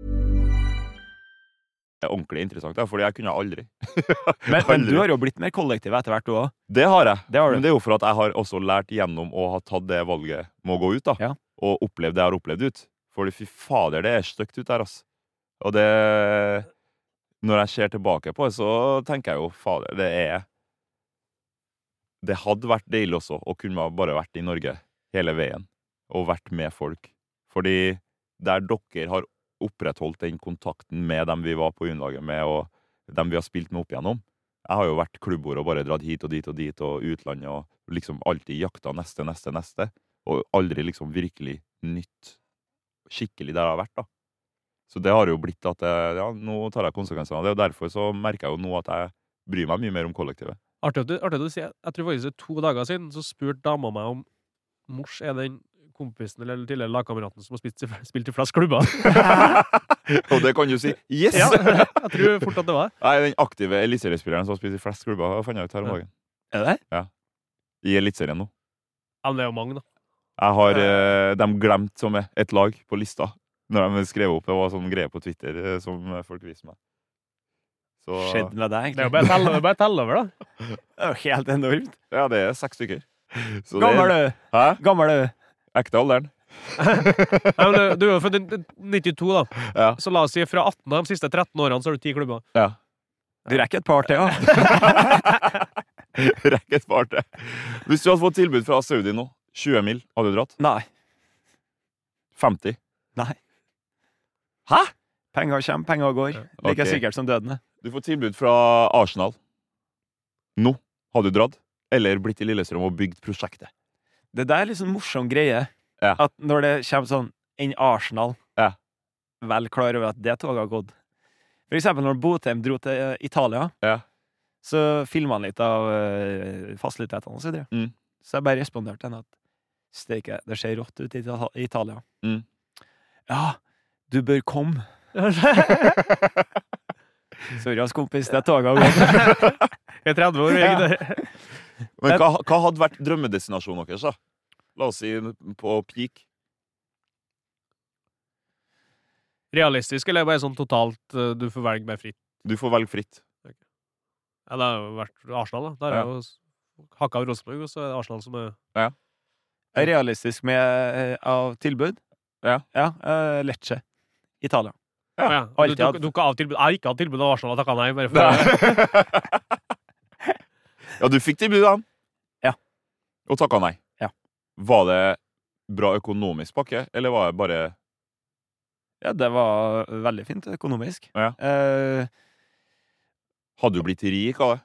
Det er ordentlig interessant, ja, fordi jeg kunne aldri. Men, men Aldri. du har jo blitt mer kollektiv etter hvert du også. Det har jeg. Det har du. Men det er jo for at jeg har også lært gjennom å ha tatt det valget med å gå ut, da. Ja. Og opplevd det jeg har opplevd ut. Fordi fy fader, det er støkt ut der, ass. Og det... Når jeg ser tilbake på det, så tenker jeg jo, fader, det er... Det hadde vært deilig også å kunne bare vært i Norge hele veien. Og vært med folk. Fordi der dere har opprettholdt den kontakten med dem vi var på underlaget med, og dem vi har spilt med opp igjennom. Jeg har jo vært klubbord og bare dratt hit og dit og dit og utlandet, og liksom alltid jakta neste, neste, neste. Og aldri liksom virkelig nytt skikkelig der jeg har vært, da. Så det har jo blitt at jeg, ja, nå tar jeg konsekvensene av det, og derfor så merker jeg jo nå at jeg bryr meg mye mer om kollektivet. Artig at du, artig at du sier, jeg tror faktisk det er to dager siden, så spurte dama meg om mors er den kompisen eller tidligere lagkameraten som har spilt, spilt i flest klubber. Og det kan du si, yes! Ja, jeg tror fort at det var. Jeg er den aktive eliteseriespilleren som har spilt i flest klubber, fant jeg ut her om dagen. Er det det? I elitserien nå. Ja, men det er jo mange da. Jeg har eh, dem glemt som er et lag på lista. Når de skrev opp, det var sånn greie på Twitter eh, som folk viste meg. Så, Skjedd med deg, Det er jo egentlig. bare telle, det er bare telle over da. Det er jo helt enormt. ja, det er seks stykker. Så det Gammel er, du. hæ? Gammel du. Ekte alderen. Nei, men du, du er jo født i nittito da. Ja. Så la oss si fra atten av de siste tretten årene så har du ti klubber. Ja. Du rekker et par til, ja. Rekker et par til. Hvis du hadde fått tilbud fra Saudi nå, tjue mil, hadde du dratt? Nei. femti. Nei. Hæ? Penger kommer, penger går. Like Ok. sikkert som døden er. Du får tilbud fra Arsenal. Nå hadde du dratt, eller blitt i Lillestrøm og bygd prosjektet. Det der er liksom morsom greie. Ja. At når det kommer sånn inn Arsenal, Ja. vel klar over at det toget har gått. For eksempel når Botheim dro til Italia, Ja. så filmet han litt av uh, fasilitetene og så videre. Mm. Så jeg bare responderte henne at steike, det ser rått ut i Ita- Italia. Mm. Ja, du bør komme. Sorry, ass, kompis, det toget har gått. Jeg er tretti år, jeg er der. Men hva, hva hadde vært drømmedestinasjonen deres, da? La oss si på peak. Realistisk, eller bare sånn totalt uh, du får velge mer fritt? Du får velge fritt. Ja, det har jo vært Arsenal, da. Der er Ja. jo s- hakka av Rosenborg, og så er det Arsenal som er Er realistisk med eh, av tilbud? Ja. Ja, eh, Lecce. Italia. Ja, ja. Du, alltid du, hatt- du, du, av tilbud. Jeg har ikke hatt tilbud av Arsenal og takka nei, bare for Ja, du fikk tilbud, da. Ja. Og takka nei. Ja. Var det bra økonomisk pakke, eller var det bare Ja, det var veldig fint økonomisk. Ja. Eh, Hadde du blitt rik av det?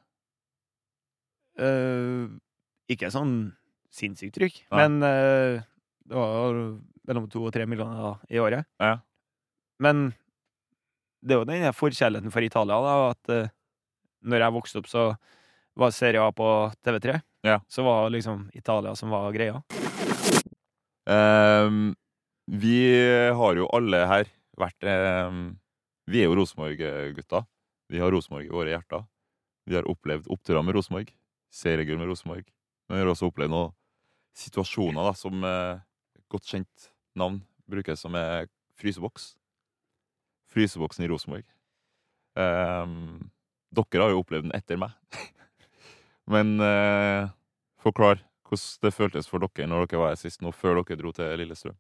eh, ikke sånn sinnssykt trykk, Nei. men eh, det var mellom to og tre millioner da, i året. Ja. Men det er jo den der forkjærligheten for Italia, da, at eh, når jeg vokste opp, så var Serie A på T V tre. Ja. Så var liksom Italia som var greia. Ehm, vi har jo alle her vært ehm, Vi er jo Rosenborg-gutta. Vi har Rosenborg i våre hjerter. Vi har opplevd oppturer med Rosenborg, seriegull med Rosenborg. Men vi har også opplevd noen situasjoner da, som eh, godt kjent navn brukes som er fryseboks. Fryseboksen i Rosenborg. Ehm, dere har jo opplevd den etter meg. Men eh, forklar hvordan det føltes for dere når dere var her sist nå, før dere dro til Lillestrøm.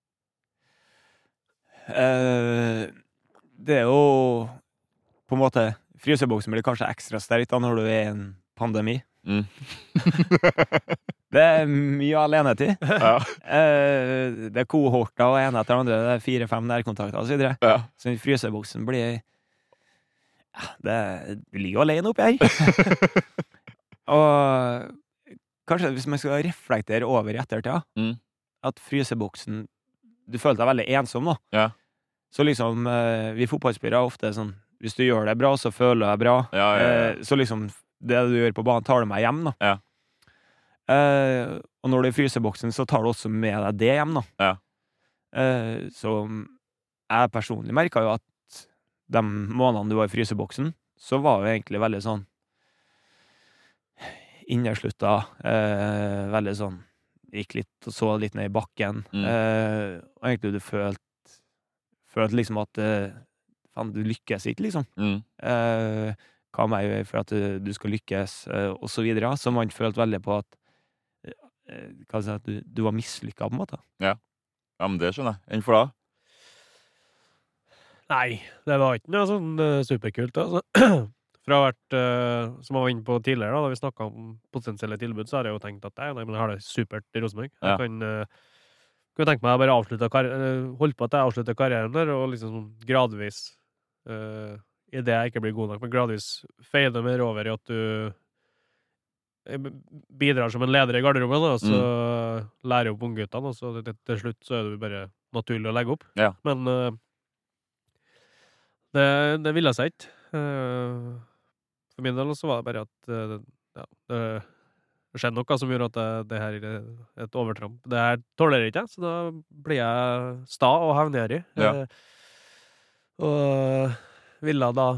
Eh, det er jo på en måte fryseboksen blir kanskje ekstra sterk da når du er i en pandemi. Mm. Det er mye alenetid. Ja. Eh, det er kohorter og ene etter andre. Det er fire-fem nærkontakter og så videre. Ja. Så fryseboksen blir ja, det, du ligger jo alene oppi her. Og kanskje hvis man skal reflektere over i ettertida, Mm. at fryseboksen du føler deg veldig ensom da. Ja. Så liksom, eh, vi fotballspillere er ofte sånn, hvis du gjør det bra, så føler jeg bra. Ja, ja, ja. Eh, så liksom, det du gjør på banen tar det meg hjem da. Ja. Eh, og når du er i fryseboksen, så tar du også med deg det hjem da. Ja. Eh, så jeg personlig merket jo at de månedene du var i fryseboksen, så var jo egentlig veldig sånn inneslutta, eh, veldig sånn, gikk litt og så litt ned i bakken, Mm. eh, og egentlig du følte, følte liksom at eh, faen, du lykkes ikke liksom. Mm. Eh, hva må jeg gjøre for at du, du skal lykkes, eh, og så videre. Så man følte veldig på at, eh, hva skal jeg si, at du, du var mislykket på en måte. Ja, men det skjønner jeg. Enn for da? Nei, det var ikke noe sånn uh, superkult. Altså. Fra å ha vært, uh, som jeg var inne på tidligere, da, da vi snakket om potensielle tilbud, så har jeg jo tenkt at nei, nei, men jeg har det supert i Rosenborg. Ja. Jeg kan, uh, kan tenke meg å bare avslutte karri- uh, holde på at jeg avslutter karrieren der, og liksom sånn gradvis, uh, i det jeg ikke blir god nok, men gradvis feide mer over i at du eh, bidrar som en leder i garderoben, og så lærer opp ungguttene, og så til, til slutt så er det bare naturlig å legge opp. Ja. Men uh, det, det ville seg ikke. Uh, for min del så var det bare at uh, ja, det skjedde noe som gjorde at det, det her er et overtramp. Det her tåler jeg ikke, så da blir jeg sta og hevngjerrig. Ja. Uh, og ville da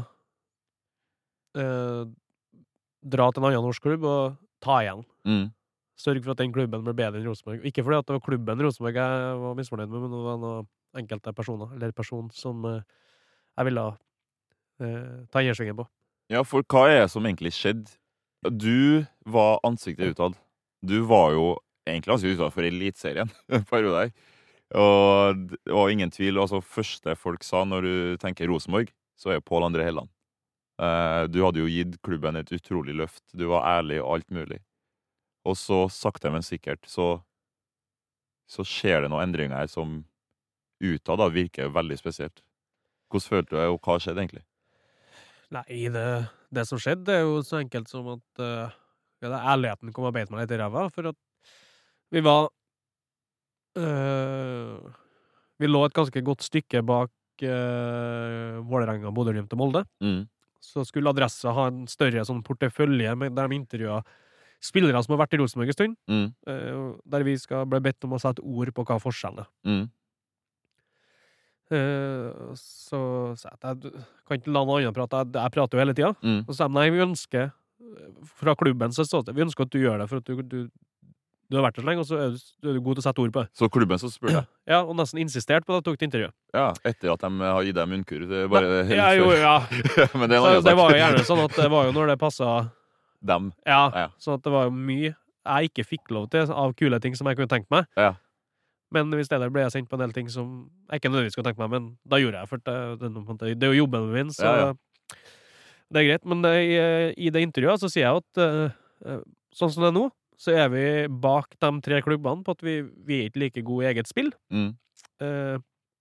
uh, dra til en annen norsk klubb og ta igjen. Mm. Sørge for at den klubben ble bedre enn Rosenborg. Ikke fordi at det var klubben Rosenborg jeg var misfornøyd med, men det var noen enkelte personer, eller person som uh, jeg ville uh, ta innersvingen på. Ja, for hva er det som egentlig skjedde? Du var ansiktet utad. Du var jo egentlig ansiktet utad for Elitserien en periode der. Og det var ingen tvil. Altså, første folk sa når du tenker Rosenborg, så er Pål André Helland. Eh, du hadde jo gitt klubben et utrolig løft. Du var ærlig og alt mulig. Og så, sakte, men sikkert, så, så skjer det noen endringer her som utad da virker veldig spesielt. Hvordan følte du det, og hva skjedde egentlig? Nei, det, det som skjedde, det er jo så enkelt som at uh, ja, det ærligheten kom og beit meg litt i ræva, for at vi var Uh, vi lå et ganske godt stykke bak uh, Vålerenga, Bodø-Glimt og Molde. Mm. Så skulle Adressa ha en større sånn portefølje med, der de intervjuet spillere som har vært i Rosenborg en stund, Mm. uh, der vi skal bli bedt om å sette ord på hva forskjellen er. Mm. Uh, så sa jeg at jeg kan ikke la noen andre prate, jeg, jeg prater jo hele tiden. Mm. Og så sa jeg, nei, vi ønsker, fra klubben så stod det, vi ønsker at du gjør det, for at du, du, du har vært der så lenge, og så er du, du er god til å sette ord på det. Så klubben så spurte jeg. Ja, og nesten insistert på det, tok det intervjuet. Ja, etter at de har gitt deg munnkur. Det er bare helt Ja, jo, ja. Men det er en Så annen det sak. var jo gjerne sånn at det var jo når det passet, Dem. ja, Ja. så at det var jo mye jeg ikke fikk lov til av kule ting som jeg kunne tenkt meg. Ja. Men i stedet ble jeg sendt på en del ting som jeg ikke nødvendigvis skulle tenkt meg, men da gjorde jeg, for det, det, er noe på en måte- det er jo jobben min, så Ja, ja. det er greit. Men det, i, i det intervjuet så sier jeg at uh, sånn som det er nå, så er vi bak de tre klubbene på at vi, vi er ikke like gode i eget spill. Mm. Uh,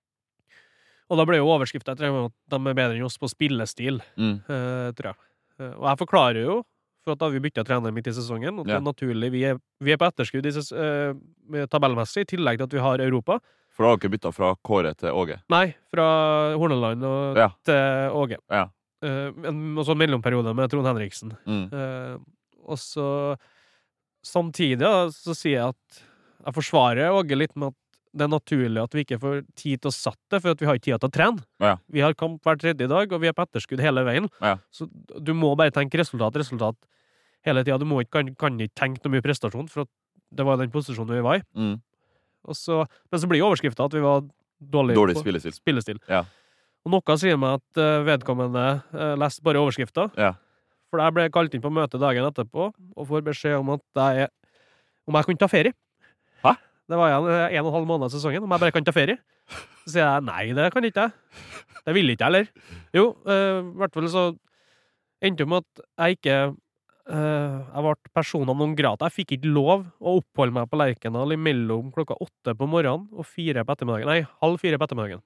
og da ble jo overskriften etter at de er bedre enn oss på spillestil, Mm. uh, tror jeg. Uh, og jeg forklarer jo, for at da har vi byttet trener midt i sesongen, og det Ja. er naturlig, vi er, vi er på etterskudd i ses, uh, med tabellmessig, i tillegg til at vi har Europa. For da har dere byttet fra Kåre til Åge. Nei, fra Horneland og Ja. til Åge. Ja. Uh, en og så en mellomperiode med Trond Henriksen. Mm. Uh, og så samtidig da, så sier jeg at jeg forsvarer Åge litt med at det er naturlig at vi ikke får tid til å satte, for at vi har ikke tid til å trene. Ja. Vi har kamp hver tredje dag, og vi er på etterskudd hele veien. Ja. Så du må bare tenke resultat, resultat hele tiden. Du må ikke, kan, kan ikke tenke noe mye prestasjon, for at det var den posisjonen vi var i. Mm. Og så, men så blir jo overskriften at vi var dårlige Dårlig på spillestil. spillestil. Ja. Og noe sier meg at uh, vedkommende uh, leste bare overskriften. Ja. For jeg ble kalt inn på møte dagen etterpå, og får beskjed om at jeg, om jeg kunne ta ferie. Hæ? Det var igjen uh, en og en halv måned av sesongen, om jeg bare kan ta ferie. Så sier jeg, nei, det kan ikke jeg. Det vil ikke jeg heller. Jo, uh, i hvert fall så endte det med at jeg ikke uh, jeg ble persona non grata. Jeg fikk ikke lov å oppholde meg på Lerkendal mellom klokka åtte på morgenen og fire på ettermiddagen. Nei, halv fire på ettermiddagen.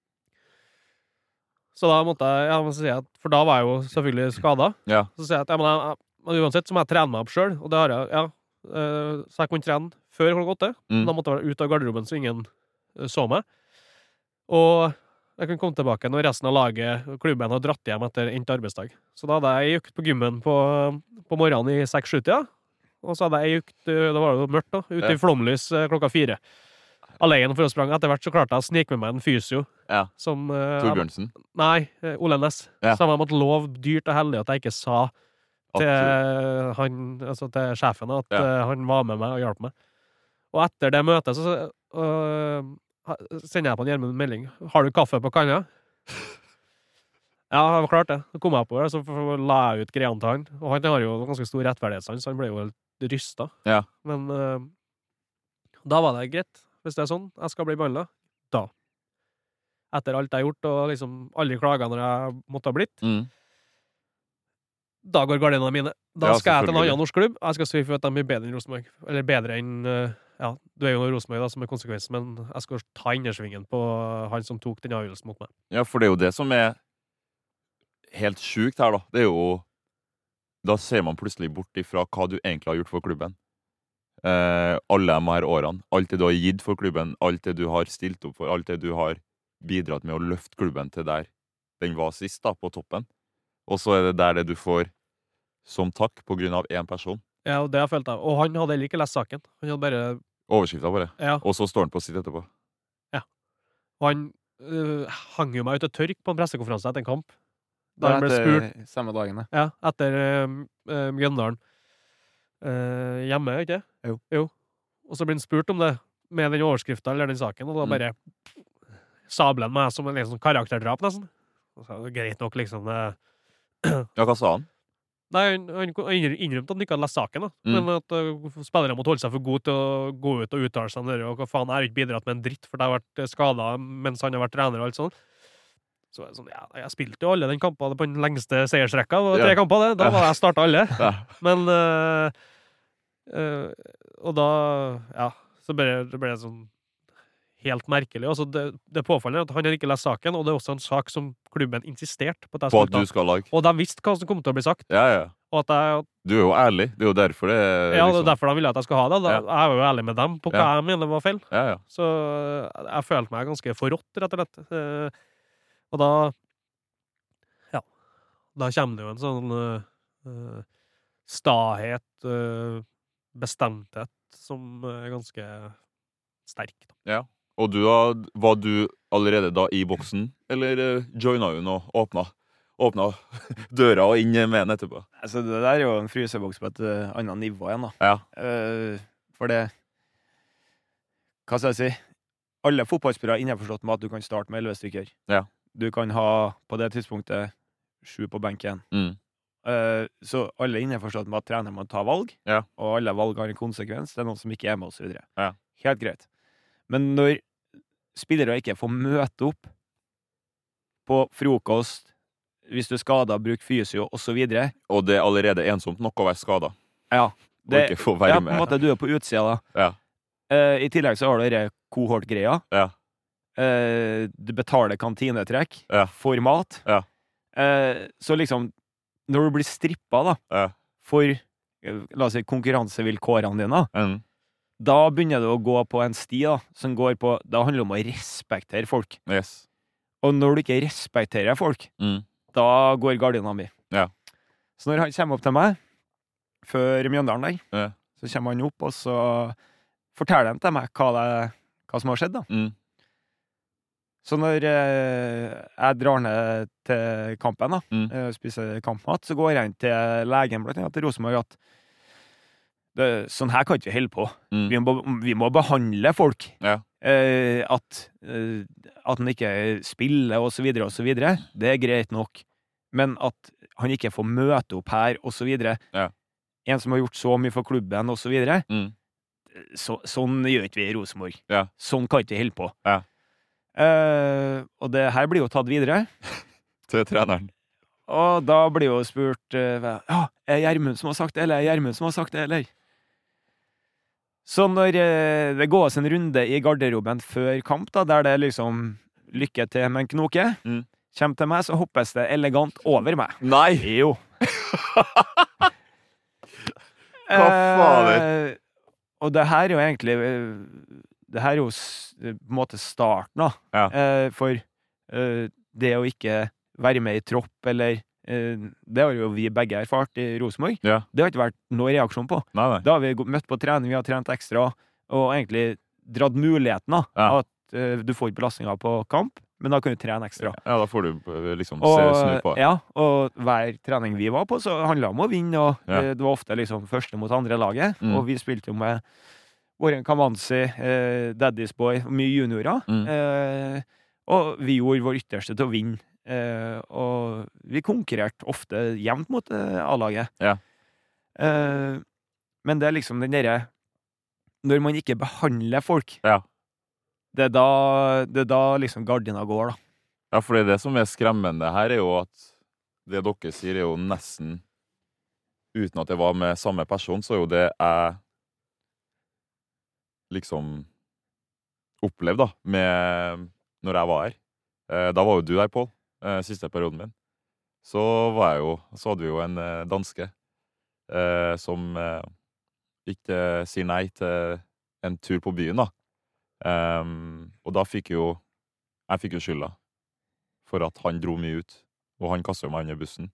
Så da måtte jeg, ja, men så sier jeg at, for da var jeg jo selvfølgelig skadet. Ja. Så sier jeg at, ja, men jeg, jeg, uansett så må jeg trene meg opp selv, og det har jeg, ja. Uh, så jeg kunne trene før klokka åtte. Mm. Da måtte jeg være ute av garderoben så ingen uh, så meg. Og jeg kunne komme tilbake når resten av laget og klubben har dratt hjem etter endt arbeidsdag. Så da hadde jeg økt på gymmen på, på morgenen i seks-sju-tida, og så hadde jeg økt, uh, da var det jo mørkt da, ute Ja. i flomlys uh, klokka fire. Alene for å sprang. Etter hvert så klarte jeg å snike med meg en fysio. Ja. Som uh, Torbjørnsen. Nei, eh, Ole Næss. Ja. Som jeg måtte love dyrt og heldig at jeg ikke sa At, til, han, altså til sjefen at Ja. eh, han var med meg og hjalp meg. Og etter det møtet så øh, sender jeg på en Gjermund en melding. Har du kaffe på kanna? Ja, det var klart det. Så kom jeg oppover, så la jeg ut greiene til han. Og han har jo ganske stor rettferdighetssans, så han ble jo helt rysta. Ja. Men øh, da var det greit. Hvis det er sånn, jeg skal bli behandlet, da. Etter alt jeg har gjort, og liksom aldri klaget når jeg måtte ha blitt, Mm. da går gardinene mine. Da Ja, skal jeg til en selvfølgelig. annen norsk klubb. Jeg skal sørge for at de blir bedre enn Rosenborg. Eller bedre enn øh, ja, du er jo Rosenborg da, som er konsekvensen, men jeg skal ta innersvingen på han som tok den avgjørelsen mot meg. Ja, for det er jo det som er helt sjukt her, da. Det er jo Da ser man plutselig bort ifra hva du egentlig har gjort for klubben. Eh, alle de her årene. Alt det du har gitt for klubben, alt det du har stilt opp for, alt det du har bidratt med å løfte klubben til der den var sist, da, på toppen. Og så er det der det du får som takk på grunn av én person. Ja, og det har jeg følt av. Og han hadde heller ikke lest saken. Han hadde bare, Overskrifta bare. ja, Og så står han på sitt etterpå. og han øh, hang jo meg ut til tørk på en pressekonferanse etter en kamp. Da Det han ble er spurt, etter samme dagen, ja. ja, etter øh, øh, Mjøndalen øh, hjemme, ikke? Jo. Jo. Og så ble han spurt om det med den overskriften eller den saken, og da Mm. bare sablen meg som en liksom karakterdrap, nesten. Og så, er det greit nok, liksom. Det, Ja, hva sa han? Nei, han, han innrømte at han ikke hadde lest saken, da. Mm. Men at uh, spillere måtte holde seg for gode til å gå ut og uttale seg om det, og hva faen, jeg har ikke bidratt med en dritt, for jeg har vært skadet mens han har vært trener og alt sånt. Så var det sånn, ja, jeg spilte jo alle den kampen på den lengste seiersrekka, og tre Ja. kamper det, da var jeg startet alle. Ja. Men, uh, uh, og da, ja, så ble det, ble det sånn helt merkelig. Altså, det, det påfallende er at han har ikke lest saken, og det er også en sak som klubben insisterte på at jeg På skulle at ta. du skal lage? Og de visste hva som kom til å bli sagt. Ja, ja. Og at jeg, Du er jo ærlig, det er jo derfor det er, Ja, det liksom... er derfor de ville at jeg skal ha det. Da Ja. jeg er jo ærlig med dem på hva Ja. jeg mener var feil. Ja, ja. Så eh, jeg følte meg ganske forrådt, rett og slett. Eh, Og da Ja. Da kommer det jo en sånn eh, eh, stahet, eh, bestemthet, som er ganske sterk. Da. Ja. Og du da, var du allerede da i boksen, eller uh, joina hun og åpna, åpna døra og inn med den etterpå? Altså, det der er jo en fryseboks på et uh, annet nivå igjen, da. Ja. Uh, for det Hva skal jeg si? Alle fotballspillere er innforstått med at du kan starte med elleve stykker. Ja. Du kan ha på det tidspunktet sju på benken. Mm. Uh, så alle er innforstått med at treneren må ta valg, Ja. og alle valg har en konsekvens. Det er noen som ikke er med, og så videre. Ja. Helt greit. Men når spillere ikke får møte opp på frokost, hvis du er skadet, bruk fysio, og så videre. Og det er allerede ensomt nok å være skadet. Ja. Og ikke få være ja, med. på en måte, du er på utsida da. Ja. Uh, I tillegg så har du denne kohort-greia. Ja. Uh, du betaler kantinetrekk Ja. for mat. Ja. Uh, så liksom, når du blir strippa da, Ja. for, uh, la oss si, konkurransevilkårene dine, Mm. da begynner du å gå på en sti da, som går på, da handler det om å respektere folk. Yes. Og når du ikke respekterer folk, Mm. da går gardina mi. Ja. Så når han kommer opp til meg, før Mjøndalen der, Ja. så kommer han opp, og så forteller han til meg hva, det, hva som har skjedd da. Mm. Så når eh, jeg drar ned til kampen da, Mm. eh, spiser kampmat, så går jeg inn til legen, blant annet til Rosenborg, at det, sånn her kan ikke vi holde på. Mm. Vi må, vi må behandle folk. Ja. Eh, at, eh, at han ikke spiller, og så videre, og så videre, det er greit nok. Men at han ikke får møte opp her, og så videre. Ja. En som har gjort så mye for klubben, og så videre. Mm. Så, sånn gjør ikke vi i Rosenborg. Ja. Sånn kan ikke vi holde på. Ja. Eh, og det her blir jo tatt videre. Til treneren. Og da blir jo spurt eh, ja, er Gjermund som har sagt det, eller er Gjermund som har sagt det, eller? Så når eh, det gås en runde i garderoben før kamp, da, der det er liksom lykke til med en knoke, Mm. kommer til meg, så hoppes det elegant over meg. Nei! Jo. Hva fader? Eh, og det her er jo egentlig eh, det her er jo s- på en måte starten da. Ja. Eh, for eh, det å ikke være med i tropp, eller eh, det har jo vi begge erfart i Rosenborg. Ja. Det har ikke vært noe reaksjon på. Nei, nei. Da har vi gå- møtt på trening, vi har trent ekstra, og egentlig dratt muligheten da, Ja. at eh, du får ikke belastninger på kamp, men da kan du trene ekstra. Ja, da får du eh, liksom Og, se snu på det. ja, og hver trening vi var på, så handlet det om å vinne, og Ja. eh, det var ofte liksom første mot andre laget, Mm. og vi spilte jo med Warren Kamanzi, eh, Daddy's Boy, og mye juniorer, Mm. eh, og vi gjorde vår ytterste til å vinne, eh, og vi konkurrerte ofte jevnt mot eh, A-laget. Ja. Eh, men det er liksom den derre, når man ikke behandler folk, Ja. det er da, det er da liksom gardina går da. Ja, for det er det som er skremmende her, er jo at det dere sier er jo nesten, uten at det var med samme person, så er jo det jeg liksom opplevde da, med når jeg var her. Eh, Da var jo du der, Pål, eh, siste perioden min. Så var jeg jo, så hadde vi jo en eh, danske eh, som eh, ikke sier nei til en tur på byen da. Ehm, og da fikk jo, jeg fikk jo skylda for at han dro mye ut, og han kastet jo meg under bussen.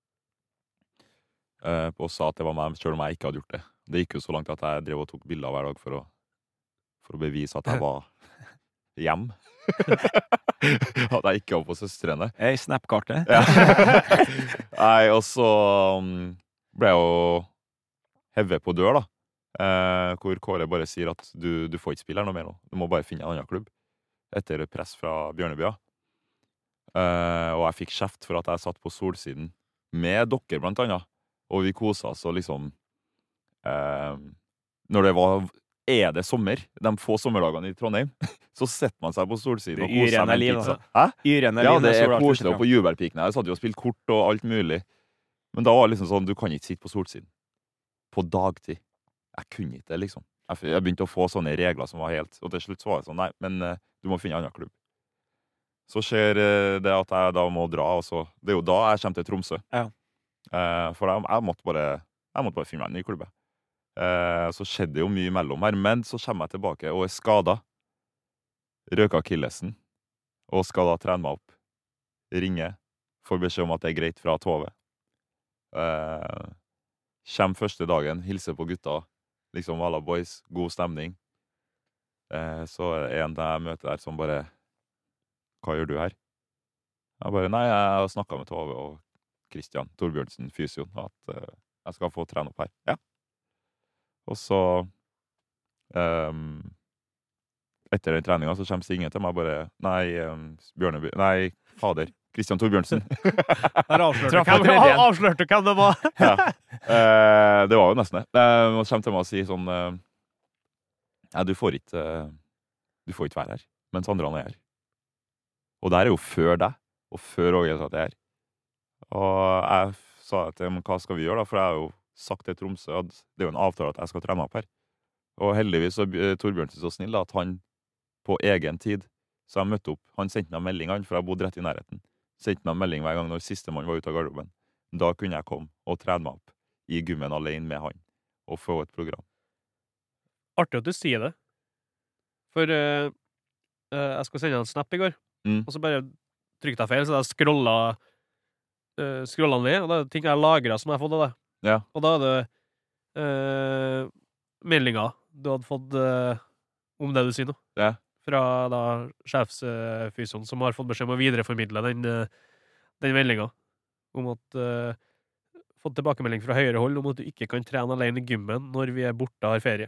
Eh, og sa at det var meg, selv om jeg ikke hadde gjort det. Det gikk jo så langt at jeg drev og tok bilder hver dag for å, for å bevise at jeg var hjem. At jeg ikke var på søstrene. Ei snapkarte. Ja. Nei, og så um, ble jeg jo hevet på dør da, eh, hvor Kåre bare sier at du, du får ikke spille her noe mer nå. Du må bare finne en annen klubb, etter press fra Bjørnebya. Eh, og jeg fikk kjeft for at jeg satt på solsiden med dere blant annet, og vi koset oss og liksom, eh, når det var, er det sommer, de få sommerdagene i Trondheim, så setter man seg på solsiden og Det er koser seg med yrende liv, en pizza. altså. Hæ? Yrende Ja, liv, det når er sola koselig, slutter og på jubelpikene her satt vi og spilte kort og alt mulig. Men da var det liksom sånn, du kan ikke sitte på solsiden. På dagtid. Jeg kunne ikke det, liksom. Jeg f- Jeg begynte å få sånne regler som var helt, og til slutt så var det sånn, nei, men eh, du må finne en annen klubb. Så skjer eh, det at jeg da må dra, og så, det er jo da jeg kommer til Tromsø. Ja. Eh, for jeg, jeg måtte bare Jeg måtte bare finne meg en ny klubb. Eh, så skjedde det jo mye mellom her, men så kommer jeg tilbake og er skadet. Røker akillesen, og skal da trene meg opp. Ringer, får beskjed om at det er greit fra Tove. Eh, Kjem første dagen, hilser på gutta, liksom alle boys, god stemning. Eh, så er det en jeg møter der som bare, hva gjør du her? Jeg bare, nei, jeg har snakket med Tove og Kristian Torbjørnsen, fysioen, at uh, jeg skal få trene opp her. Ja. Og så, um, etter den treningen, så kommer Signe til meg bare, nei, um, Bjørneby, nei, fader, Kristian Torbjørnsen. Her avslørte hvem, avslørte hvem det var. Ja, uh, det var jo nesten det. Uh, og kommer til meg og sier sånn, uh, ja, du får ikke, uh, du får ikke være her, mens andre han er her. Og det er jo før deg, og før også jeg satt her. Og jeg sa til dem, hva skal vi gjøre da? For jeg har jo sagt til Tromsø at det er jo en avtale at jeg skal trene opp her. Og heldigvis så er Torbjørnsen så snill da, at han på egen tid, så jeg møtte opp, han sendte meg melding han, for jeg bodde rett i nærheten. Sendte meg melding hver gang når siste mann var ute av garderoben. Da kunne jeg komme og trene meg opp i gymmen alene med han, og få et program. Artig at du sier det. For uh, uh, jeg skulle sende en snap i går, Mm. og så bare trykte jeg feil, så jeg scrollet, uh, scrollet ned, og det er ting jeg lagret som jeg har fått av det. Ja. Og da er det uh, meldinger du hadde fått uh, om det du sier nå. Ja. Fra da sjefsfysionen, som har fått beskjed om å videreformidle den, uh, den meldingen om at uh, fått tilbakemelding fra høyere hold om at du ikke kan trene alene i gymmen når vi er borte og har ferie.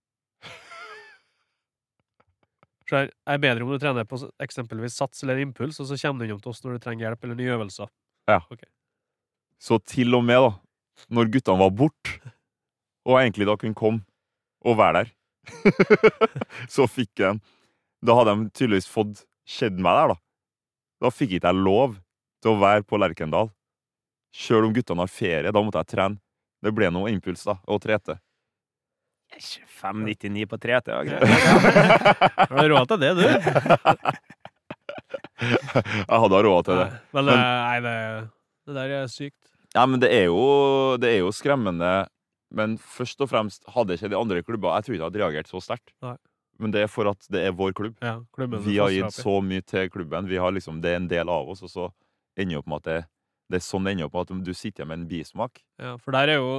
Så jeg er bedre om du trener på eksempelvis sats eller impuls, og så kommer du innom til oss når du trenger hjelp eller nye øvelser. Ja. Okay. Så til og med da, når guttene var bort, og egentlig da kunne komme og være der, så fikk jeg, da hadde de tydeligvis fått skjedd meg der da. Da fikk ikke jeg lov til å være på Lerkendal. Selv om guttene har ferie, da måtte jeg trene. Det ble noe impuls da, og trete. fem nittionio på tre T, ja, greit. Har du råd til det, du? Jeg hadde råd til det. Men, men nei, det, det der er sykt. Ja, men det er jo, det er jo skremmende. Men først og fremst hadde ikke de andre klubber, jeg tror ikke jeg hadde reagert så sterkt. Nei. Men det er for at det er vår klubb. Ja, klubben vi har gitt så mye til klubben. Vi har liksom, det er en del av oss, og så ender opp med at det, det er sånn det ender opp med at du sitter med en bismak. Ja, for der er jo,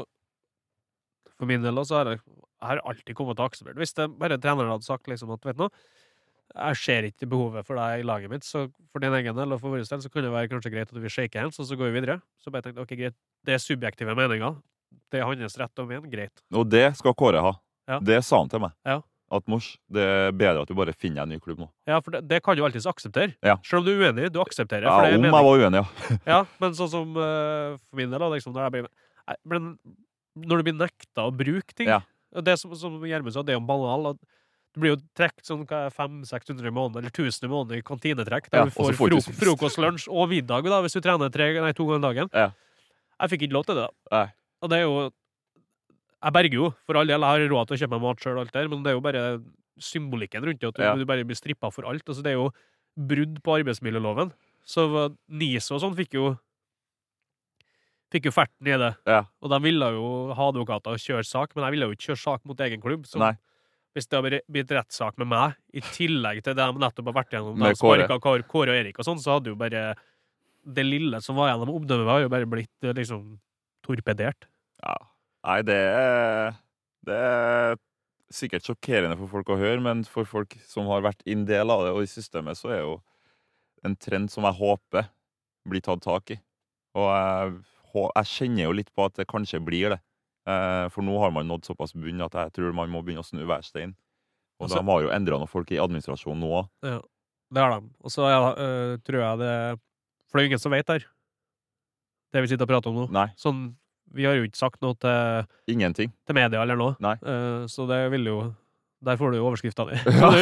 for min del også, har jeg, jeg har alltid kommet til å akseptere. Hvis det bare treneren hadde sagt liksom at, vet du noe, jeg ser ikke behovet for deg i laget mitt, så for din egen del og for vår del, så kan det være kanskje greit at vi shaker hands, og så går vi videre. Så bare tenkte, ok, greit, det er subjektive meninger. Det er hans rett å mene, greit. Og det skal Kåre ha. Ja. Det sa han til meg. Ja. At mors, det er bedre at du bare finner en ny klubb nå. Ja, for det, det kan du alltid akseptere. Ja. Selv om du er uenig, du aksepterer. Ja, for det er om mening. jeg var uenig, ja. Ja, men sånn som uh, for min del, liksom, når, jeg blir, nei, men, når du blir nekta å bruke ting, Ja. og det som, som Gjermund sa, det er jo banal, at du blir jo trekt sånn fem til seks hundre i måneden, eller tusen i måneden i kantinetrekk, der Ja, du får, og så får du frok spist. frokost, lunsj og middag, da, hvis du trener tre, nei, to ganger dagen. Ja. Jeg fikk ikke lov til det, da. Nei. Og det er jo, jeg berger jo, for all del, jeg har råd til å kjøpe meg mat selv og alt der, men det er jo bare symbolikken rundt det, at du, Ja. du bare blir strippet for alt. Altså, det er jo brudd på arbeidsmiljøloven. Så N I S og sånn fikk jo fikk jo ferten i det. Ja. Og de ville jo ha advokater og kjøre sak, men jeg ville jo ikke kjøre sak mot egen klubb. Så Nei. hvis det hadde blitt rettssak med meg, i tillegg til det de nettopp har vært gjennom, Med de sparket Kåre. Kåre og Erik og sånn, så hadde jo bare det lille som var gjennom omdømmet, var jo bare blitt liksom torpedert. Ja. Nei, det er, det er sikkert sjokkerende for folk å høre, men for folk som har vært en del av det, og i systemet, så er jo en trend som jeg håper blir tatt tak i. Og jeg, hå- jeg kjenner jo litt på at det kanskje blir det. Eh, For nå har man nådd såpass bunn at jeg tror man må begynne å snu hver stein. Og Altså- de har jo endret noen folk i administrasjonen nå også. Ja, det har de. Og så ja, øh, tror jeg det, for det er jo ingen som vet her, det vi sitter og prater om nå. Nei, Sånn, vi har jo ikke sagt noe til, ingenting. til media eller noe. Nei. Eh, så det vil jo, der får du jo overskriften di.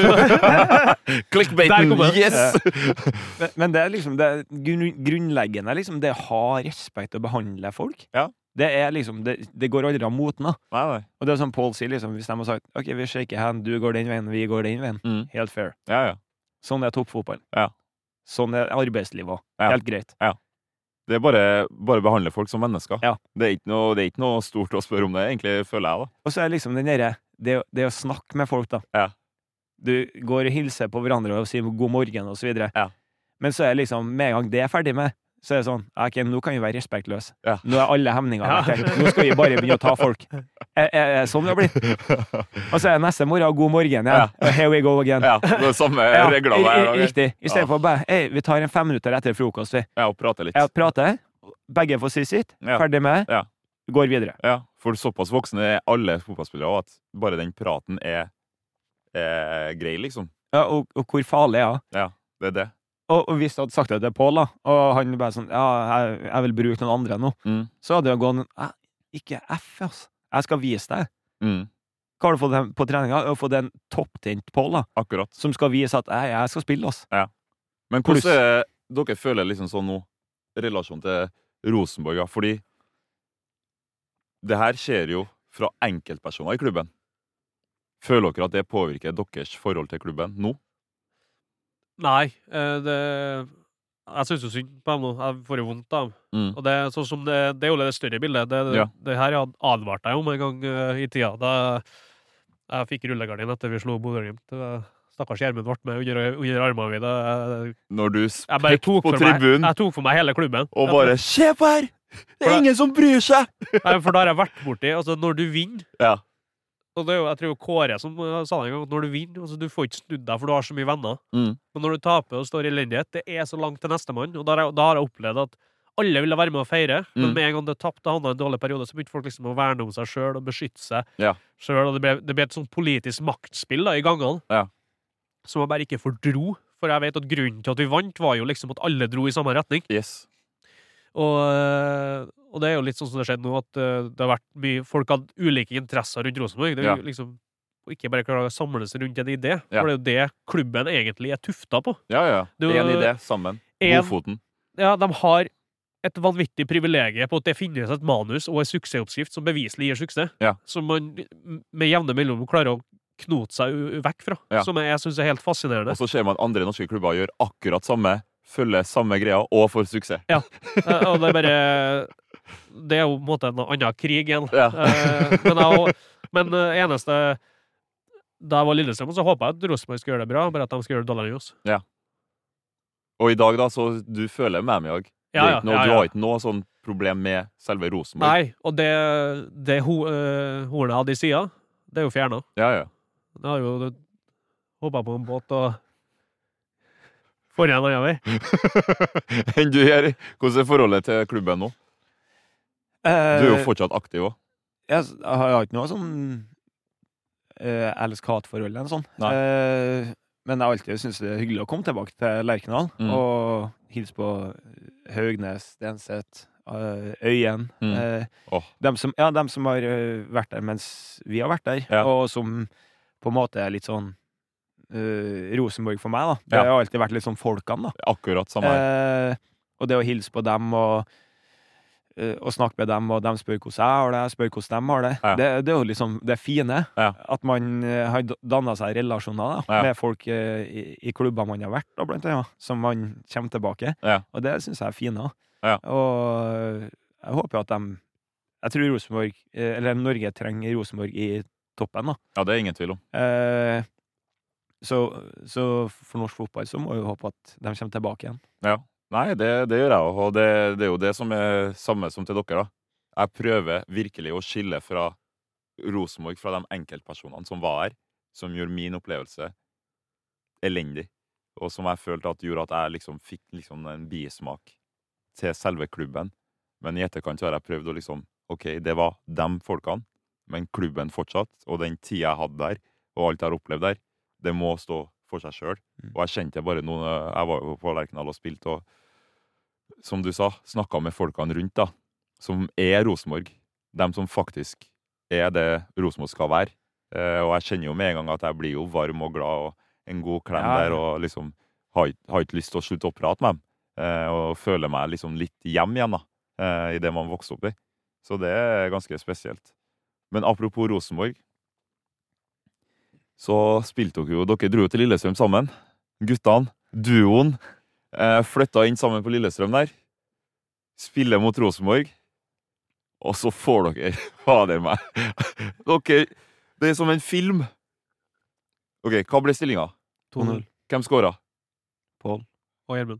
Clickbaiten, Der kommer det. yes! Men, men det er liksom det er grunn- grunnleggende, liksom, det å ha respekt og behandle folk. Ja. Det er liksom, det, det går aldri av moten, da. Nei, nei. Og det er som Paul sier, liksom, hvis de har sagt, ok, vi shaker hand, du går den veien, vi går den veien. Mm. Helt fair. Ja, ja. Sånn er toppfotball. Ja. Sånn er arbeidslivet også. Ja. Helt greit. Ja. Det er bare, bare behandle folk som mennesker. Ja. Det, er ikke noe, det er ikke noe stort å spørre om det, egentlig, føler jeg da. Og så er det liksom den derre det, det å snakke med folk, da. Ja. Du går og hilser på hverandre og sier god morgen, og så videre. Ja. Men så er det liksom, med en gang det er ferdig med, så er det sånn, ok, nå kan vi være respektløse. Ja. Nå er alle hemninger vekk. Nå skal vi bare begynne å ta folk. Er, er, er sånn det har blitt? Og så er det neste morgen god morgen igjen. Ja. Here we go again. Ja, det er samme Ja, regler hver i- dag. i- Riktig. I stedet Ja. for bare, hey, vi tar en fem minutter etter frokost, vi. Ja, og prate litt. Jeg prater, begge får si sitt, Ja. ferdig med, Ja. går videre. Ja, for såpass voksne er alle fotballspillere, og at bare den praten er, er grei, liksom. Ja, og, og hvor farlig er det? Ja, det er det. Og, og hvis jeg hadde sagt det til Paul, da, og han bare sånn, ja, jeg, jeg vil bruke noen andre nå, Mm. så hadde jeg gått, «Eh, ikke F, altså. Jeg skal vise deg. Mm. Hva har du fått på treninga? Jeg har fått en topptent Paul, da, Akkurat. som skal vise at jeg, jeg skal spille, altså. Men Pluss- hvordan er det dere føler liksom sånn nå, relasjon til Rosenborg, ja? Fordi det her skjer jo fra enkeltpersoner i klubben. Føler dere at det påvirker deres forhold til klubben nå? Nei, eh, det Jeg syns jo synd på dem nå. Jeg får jo vondt av dem. Mm. Og det er sånn som det, det er jo det større bildet. Det, det, Ja. det her jeg advarte jeg om en gang eh, i tida. Da jeg fikk rullegardin etter vi slo Bodø-Glimt. Det var- Stakkars Gjermund ble med under, under armene mine. Jeg, Når du jeg bare spekk tok på for meg, tribunen jeg tok for meg hele klubben. og bare Se på her! Det For er det- ingen som bryr seg! Nei, for da har jeg vært borti altså Når du vinner Ja. Og det er jo, jeg tror jo Kåre som uh, sa det en gang, når du vinner, altså du får ikke snudd deg, for du har så mye venner. Mm. Men når du taper og står i elendighet, det er så langt til nestemann. Og da har, jeg, da har jeg opplevd at alle ville være med å feire, Mm. men med en gang det tapte, havna i en dårlig periode, så begynte folk liksom å verne om seg sjøl og beskytte seg Ja. sjøl. Og det ble, det ble et sånn politisk maktspill da, i gangene, Ja. som jeg bare ikke fordro. For jeg vet at grunnen til at vi vant, var jo liksom at alle dro i samme retning. Yes. Og, øh, og det er jo litt sånn som det skjedde nå, at øh, det har vært mye folk hadde ulike interesser rundt Rosenborg. Det er jo Ja. liksom og ikke bare klare å samle seg rundt en idé. Ja. For det er jo det klubben egentlig er tufta på. Ja, ja. Det er jo- En idé sammen. En- Godfoten. Ja, de har et vanvittig privilegie på at det finnes et manus og en suksessoppskrift som beviselig gir suksess. Ja. Som man med jevne mellom klarer å knote seg u- vekk fra. Ja. Som jeg syns er helt fascinerende. Og så ser man at andre norske klubber gjør akkurat samme, følger samme greia og får suksess. Eh, Og det er bare Det er jo på en måte en annen krig igjen. Ja. Eh, men jeg, men det eneste Da jeg var Lillestrøm, så håpa jeg at Rosenborg skulle gjøre det bra, bare at de skulle gjøre det dårligere enn oss. Og i dag, da, så du føler med meg, Jeg. Ja, Det er ja, ikke noe, ja, Du ja. har ikke noe sånn problem med selve Rosenborg? Nei, og det, det ho, uh, hornet jeg hadde i sida, det er jo fjerna. Ja, ja. Jeg har jo hoppa på en båt og får igjen en annen vei. Enn du gjør. Hvordan er forholdet til klubben nå? Du er jo Eh, fortsatt aktiv òg. Jeg, jeg har ikke noe sånn uh, elsk-hat-forhold eller noe sånt. Nei. Eh, men jeg alltid synes det er hyggelig å komme tilbake til Lerkendal Mm. og hilse på Haugnes, Stenseth, eh, Øyen. Mm. Eh, Åh. dem, som, ja, dem som har eh, vært der mens vi har vært der, Ja. og som på en måte er litt sånn eh, Rosenborg for meg, da. Det Ja. har alltid vært litt sånn folkene, da. Akkurat samme her. Eh, og det å hilse på dem og, eh, og snakke med dem, og de spør hvordan jeg har det, jeg spør hvordan de har det. Ja. Det, det er jo liksom det fine. Ja. At man eh, har danna seg relasjoner da, Ja. med folk eh, i, i klubber man har vært, da, blant annet, som man kommer tilbake. Ja. Og det syns jeg er fint. da. Ja. Og jeg håper at de Jeg tror Rosenborg, eh, eller Norge trenger Rosenborg i toppen. da. Ja, det er ingen tvil om. Eh, så, så for norsk fotball så må vi håpe at de kommer tilbake igjen. Ja. Nei, det, det gjør jeg òg, og det, det er jo det som er samme som til dere. da. Jeg prøver virkelig å skille fra Rosenborg fra de enkeltpersonene som var her, som gjorde min opplevelse elendig, og som jeg følte at gjorde at jeg liksom fikk liksom en bismak til selve klubben. Men i etterkant så har jeg prøvd å liksom OK, det var de folkene, men klubben fortsatt, og den tida jeg hadde der, og alt jeg har opplevd der, det må stå for seg sjøl. Og jeg kjente bare noen Jeg var jo på Lerkendal og spilte, og som du sa, snakka med folkene rundt, da, som er Rosenborg. De som faktisk er det Rosenborg skal være. Eh, og jeg kjenner jo med en gang at jeg blir jo varm og glad, og en god klem Ja, ja. der, og liksom har, ikke- har ikke lyst til å slutte å prate med dem. Eh, og føler meg liksom litt hjem igjen, da, eh, i det man vokste opp i. Så det er ganske spesielt. Men apropos Rosenborg, så spilte dere jo Dere dro jo til Lillestrøm sammen. Guttene, duoen, eh, flytta inn sammen på Lillestrøm der. spiller mot Rosenborg, og så får dere, fader meg, dere, det er som en film. Ok, hva ble stillingen? to null. Hvem skåret? Pål. Og Gjermund.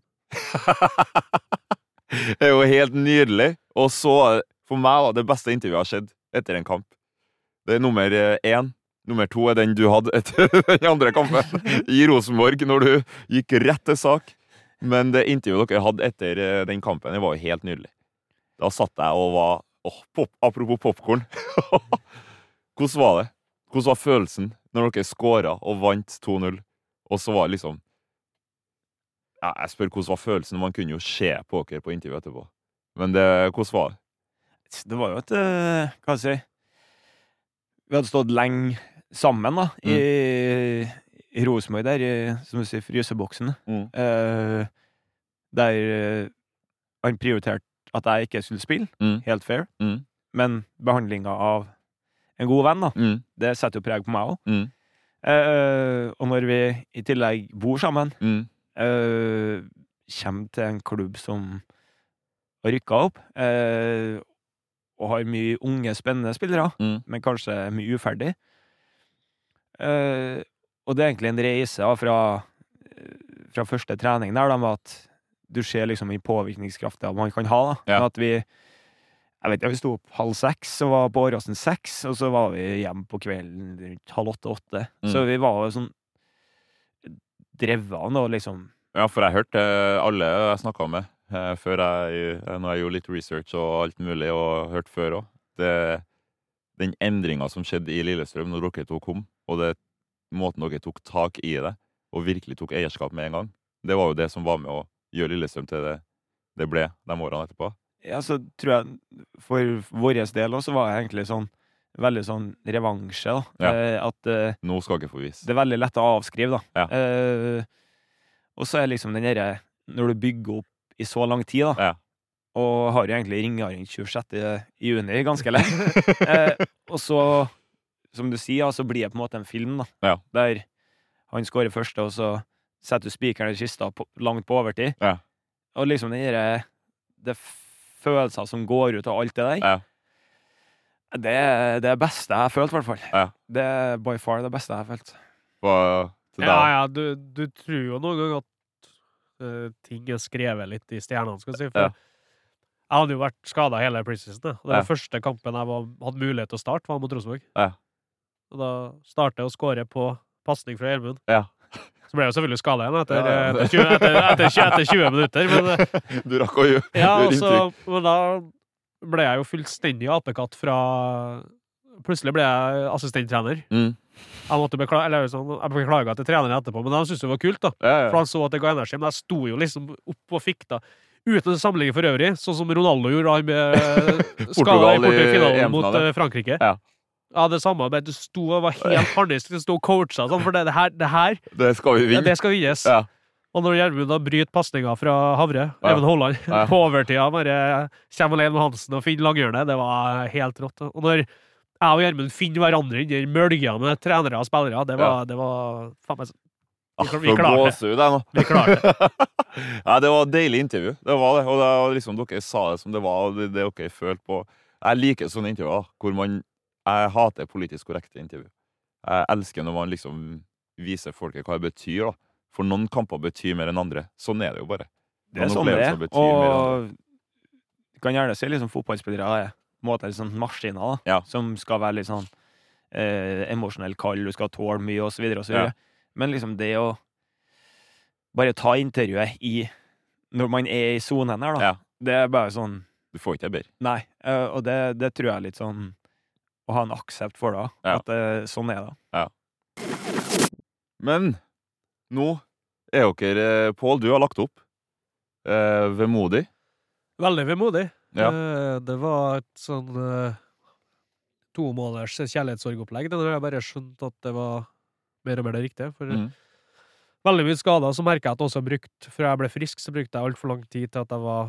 Det er jo helt nydelig. Og så, for meg da, det beste intervjuet har skjedd etter en kamp. Det er nummer én. Nummer to er den du hadde etter den andre kampen i Rosenborg, når du gikk rett til sak. Men det intervjuet dere hadde etter den kampen, det var jo helt nydelig. Da satt jeg og var, åh, pop, apropos popcorn. Hvordan var det? Hvordan var følelsen når dere skåret og vant to null? Og så var det liksom, ja, jeg spør hvordan var følelsen, man kunne jo se på dere på intervjuet etterpå. Men det, hvordan var det? Det var jo et, uh, hva skal jeg si, vi hadde stått lenge sammen da, mm. i, i Rosenborg der, i, som du sier, fryseboksen. Mm. Uh, der uh, han prioriterte at jeg ikke skulle spille, mm. helt fair. Mm. Men behandlingen av en god venn da, mm. det setter jo preg på meg også. Mm. Uh, og når vi i tillegg bor sammen, mm. uh, kommer til en klubb som har rykket opp, uh, og har mye unge, spennende spillere, mm. men kanskje mye uferdig. Uh, og det er egentlig en reise da, fra, fra første trening der, da, med at du ser liksom i påvirkningskraften man kan ha. Da. Ja. At vi, jeg vet ikke, vi stod opp halv seks, og var på Åråsen seks, og så var vi hjemme på kvelden rundt halv åtte-åtte. Mm. Så vi var sånn drevet av noe, liksom. Ja, for jeg hørte alle jeg snakket med, før jeg, når jeg gjorde litt research og alt mulig, og hørt før også. Det, den endringen som skjedde i Lillestrøm når dere to kom, og det måten dere tok tak i det, og virkelig tok eierskap med en gang, det var jo det som var med å gjøre Lillestrøm til det det ble de årene etterpå. Ja, så tror jeg, for våres del også, var jeg egentlig sånn, veldig sånn revansje, da. Ja. Eh, at eh, nå skal jeg ikke få vise. Det er veldig lett å avskrive, da. Ja. Eh, og så er liksom den der, når du bygger opp i så lang tid, da. Ja. Og har jo egentlig ringaring tjuesjette juni ganske lenge. eh, og så, som du sier, så blir det på en måte en film, da. Ja. Der han skårer første, og så setter du spikeren i kista på, langt på overtid. Ja. Og liksom den der, det følelser som går ut av alt det der, ja. det er det beste jeg har følt, i hvert fall. Ja. Det er by far det beste jeg har følt. Hva til deg? Ja, ja, du, du tror jo noen gang at uh, ting er skrevet litt i stjernene, skal jeg si. For ja. jeg hadde jo vært skadet hele preseason, og den ja. første kampen jeg var, hadde mulighet til å starte, var mot Rosenborg. Ja. Og da startet jeg å skåre på passning fra Gjermund. Ja. Så ble jeg jo selvfølgelig skadet igjen etter, ja. etter, tjue, etter, etter, etter tjue minutter. Men, du rakk å gjøre ja, altså, men da ble jeg jo fullstendig apekatt fra... Plutselig ble jeg assistenttrener. Mm. Jeg måtte beklage, eller sånn, jeg beklaget til treneren etterpå, men han syntes det var kult da. Ja, ja. For han så at det ga energi, men jeg sto jo liksom opp og fikk da. Uten sammenligning for øvrig, sånn som Ronaldo gjorde han med skadet i Portugal mot Frankrike. Ja. Ja, det samme, men du sto og var helt harnisk, du sto og coachet sånn, for det, det her, det her, det skal vi vinne. Det skal vinnes. Ja. Og når Gjermund da bryter passninger fra Havre, ja. Even Holland, ja. på overtida, bare kommer alene med Hansen og finner langhjørnet, det var helt rått. Og når jeg og Gjermund finner hverandre under mølger med trenere og spillere, det var, ja. det var, faen meg, vi, vi klarte det. Vi klarte det. Ja, det var et deilig intervju, det var det, og det var liksom, dere sa det som det var, og det, det dere følte på. Jeg liker sånne intervjuer, hvor man, jeg hater politisk korrekte intervju. Jeg elsker når man liksom viser folket hva det betyr, da. For noen kamper betyr mer enn andre. Sånn er det jo bare. Det er sånn det er, og du kan gjerne se liksom fotballspillere er på en måte sånn maskiner da, ja. som skal være litt sånn eh, emosjonell kall, du skal tåle mye og så videre og så videre. Ja. Men liksom det å bare ta intervjuet i når man er i zonen her da, ja. det er bare sånn du får ikke bedre. Nei, uh, og det, det tror jeg er litt sånn å ha en aksept for det, ja. at uh, sånn er det. Ja. Men nå er dere, Pål, du har lagt opp eh, vemodig. Veldig vemodig. Ja. Eh, det var et sånn eh, to måneders kjærlighetssorgopplegg. Den har jeg bare skjønt at det var mer og mer det riktige. For mm. veldig mye skader, så merket jeg at også brukt, før jeg ble frisk, så brukte jeg alt for lang tid til at jeg var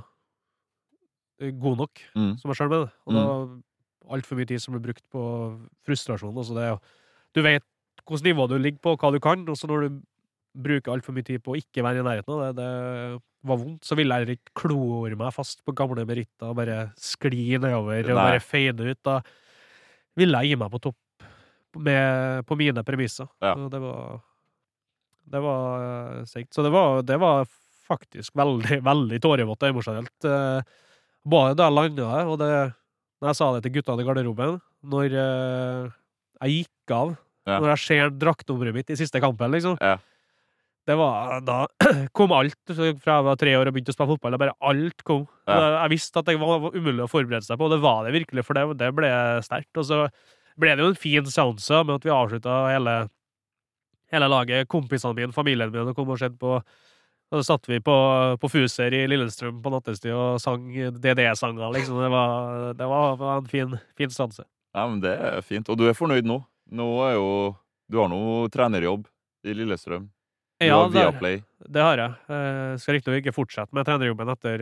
god nok, mm. som jeg selv med det. Og mm. det var alt for mye tid som ble brukt på frustrasjon. Altså det, du vet hvordan nivå du ligger på, hva du kan, og så når du bruke alt for mye tid på å ikke være i nærheten av det. Det var vondt. Så ville jeg ikke klore meg fast på gamle meritter og bare skli nedover og Nei. bare feide ut. Da ville jeg gi meg på topp med, på mine premisser. Ja. Så det var det var uh, segt. Så det var, det var faktisk veldig, veldig tårevått og emosjonelt. Uh, både da jeg landet der, og det, når jeg sa det til guttene i garderoben, når uh, jeg gikk av, Ja. når jeg ser draktnummeret mitt i siste kampen, liksom. Ja. Det var, da kom alt, fra jeg var tre år og begynte å spille fotball, og bare alt kom. Ja. Jeg visste at det var umulig å forberede seg på, og det var det virkelig, for det, det ble sterkt. Og så ble det jo en fin seanse med at vi avsluttet hele, hele laget, kompisene mine, familien min, og kom og skjedde på, og så satt vi på, på Fuser i Lillestrøm på nattestid og sang D D-sanger, liksom. Det var, det var en fin, fin seanse. Ja, men det er fint. Og du er fornøyd nå? Nå er jo... Du har noe trenerjobb i Lillestrøm. Du Ja, har det, Viaplay. det har jeg. Jeg skal riktig ikke fortsette med trenerjobben etter,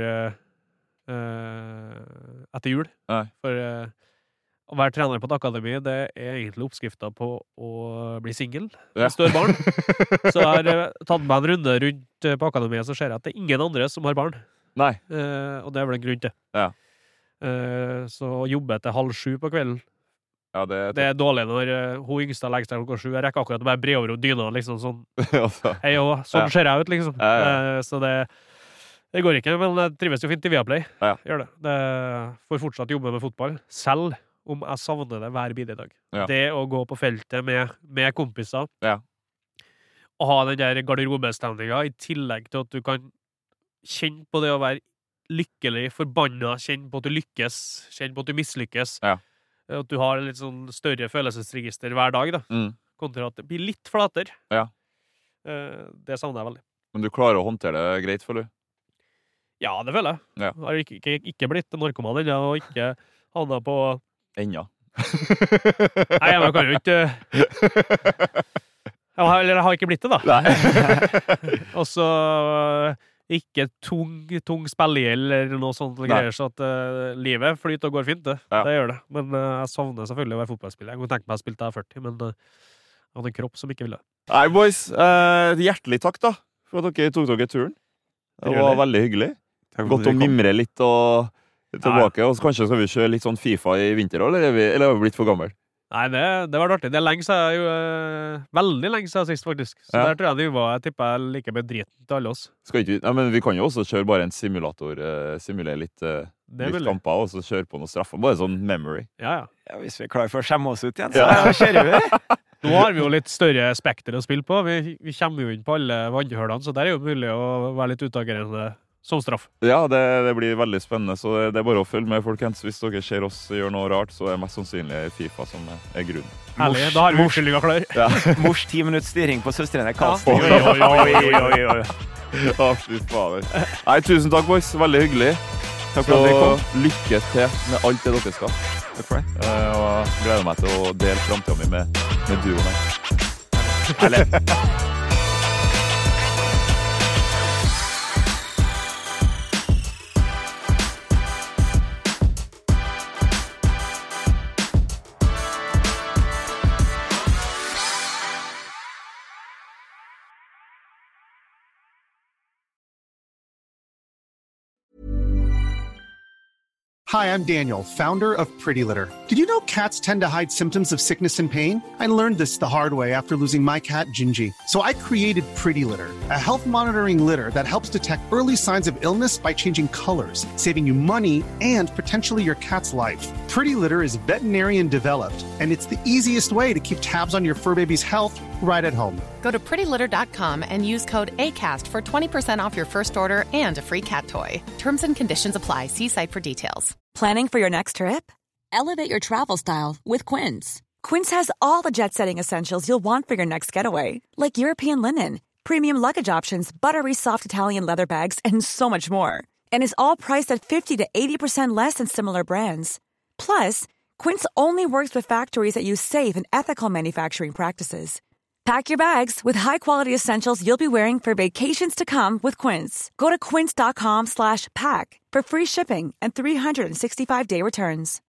uh, etter jul. Nei. For uh, å være trener på et akademi, det er egentlig oppskriften på å bli single. Ja. Større barn. Så jeg har uh, tatt meg en runde rundt uh, på akademiet, så ser jeg at det er ingen andre som har barn. Nei. Uh, og det er vel en grunn til. Ja. Uh, så å jobbe til halv sju på kvelden, Ja, det er det er dårlig når uh, hun yngste legger seg klokka sju. Jeg rekker akkurat å bare bre over og dyna, liksom sånn. altså. Hei, og sånn Ja. ser jeg ut, liksom. Ja, ja. Eh, Så det, det går ikke, men jeg trives jo fint i Viaplay. Ja. Gjør det. Det får fortsatt jobbe med fotball, selv om jeg savner det hver bidige dag. Ja. Det å gå på feltet med, med kompiser, Ja. og ha den der garderobestemninga, i tillegg til at du kan kjenne på det å være lykkelig, forbanna, kjenne på at du lykkes, kjenne på at du mislykkes. Ja. At du har litt sånn større følelsesregister hver dag, da. Mm. Kontra at det blir litt flatere. Ja. Eh, Det savner jeg veldig. Men du klarer å håndtere det greit, føler du? Ja, det føler jeg. Ja. Jeg har ikke, ikke, ikke blitt narkoman ennå, og ikke havna på Ennå. Nei, men jeg kan jo ikke jeg har, Eller jeg har ikke blitt det, da. Og så ikke tung, tung spillegjeld eller noe sånt greier, så at uh, livet flyter og går fint, det. Ja. Det gjør det. Men uh, jeg savner selvfølgelig å være fotballspiller. Jeg kunne tenkt meg å spille til jeg er førti, men uh, jeg hadde en kropp som ikke ville. Nei, boys. Eh, hjertelig takk, da, for at dere tok dere turen. Det var Trevlig. veldig hyggelig. Takk for at Godt å dere kom. mimre litt og tilbake. Og så kanskje skal vi kjøre litt sånn FIFA i vinter, eller er vi, eller er vi blitt for gammel? Nei, det, det var artig. Det er lenge siden jeg, uh, veldig lenge siden sist, faktisk. Så Ja. der tror jeg nivået jeg tipper jeg liker med driten til alle oss. Skal ikke, vi- ja, men vi kan jo også kjøre bare en simulator, eh, simulere litt, eh, Det er litt mulig. kamper, og så kjøre på noen straffer. Bare sånn memory. Ja, ja. Ja, hvis vi er klar for å skjemme oss ut igjen, så Ja. kjører vi. Nå har vi jo litt større spekter å spille på. Vi, vi kommer jo inn på alle vannhølene, så der er jo mulig å være litt utagerende som straff. Ja, det, det blir veldig spennende, så det er bare å følge med, folkens. Hvis dere ser oss gjøre noe rart, så er det mest sannsynlig FIFA som er, er grunnen. Herlig. Da har vi unnskyldninga klar. Ja. Mors ti minutts styring på søstrene Karlsen. Oi, oi, oi, oi, oi, oi. Å, fy fader. Nei, tusen takk, boys. Veldig hyggelig. Takk for at dere kom. Så lykke til med alt det dere skal. Takk for det. Eh, og gleder meg til å dele framtida mi med, med duoen her. Herlig. Hi, I'm Daniel, founder of Pretty Litter. Did you know cats tend to hide symptoms of sickness and pain? I learned this the hard way after losing my cat, Gingy. So I created Pretty Litter, a health monitoring litter that helps detect early signs of illness by changing colors, saving you money and potentially your cat's life. Pretty Litter is veterinarian developed, and it's the easiest way to keep tabs on your fur baby's health right at home. Go to pretty litter dot com and use code ACAST for twenty percent off your first order and a free cat toy. Terms and conditions apply. See site for details. Planning for your next trip? Elevate your travel style with Quince. Quince has all the jet-setting essentials you'll want for your next getaway, like European linen, premium luggage options, buttery soft Italian leather bags, and so much more. And is all priced at fifty to eighty percent less than similar brands. Plus, Quince only works with factories that use safe and ethical manufacturing practices. Pack your bags with high-quality essentials you'll be wearing for vacations to come with Quince. Go to quince dot com slash pack for free shipping and three sixty-five day returns.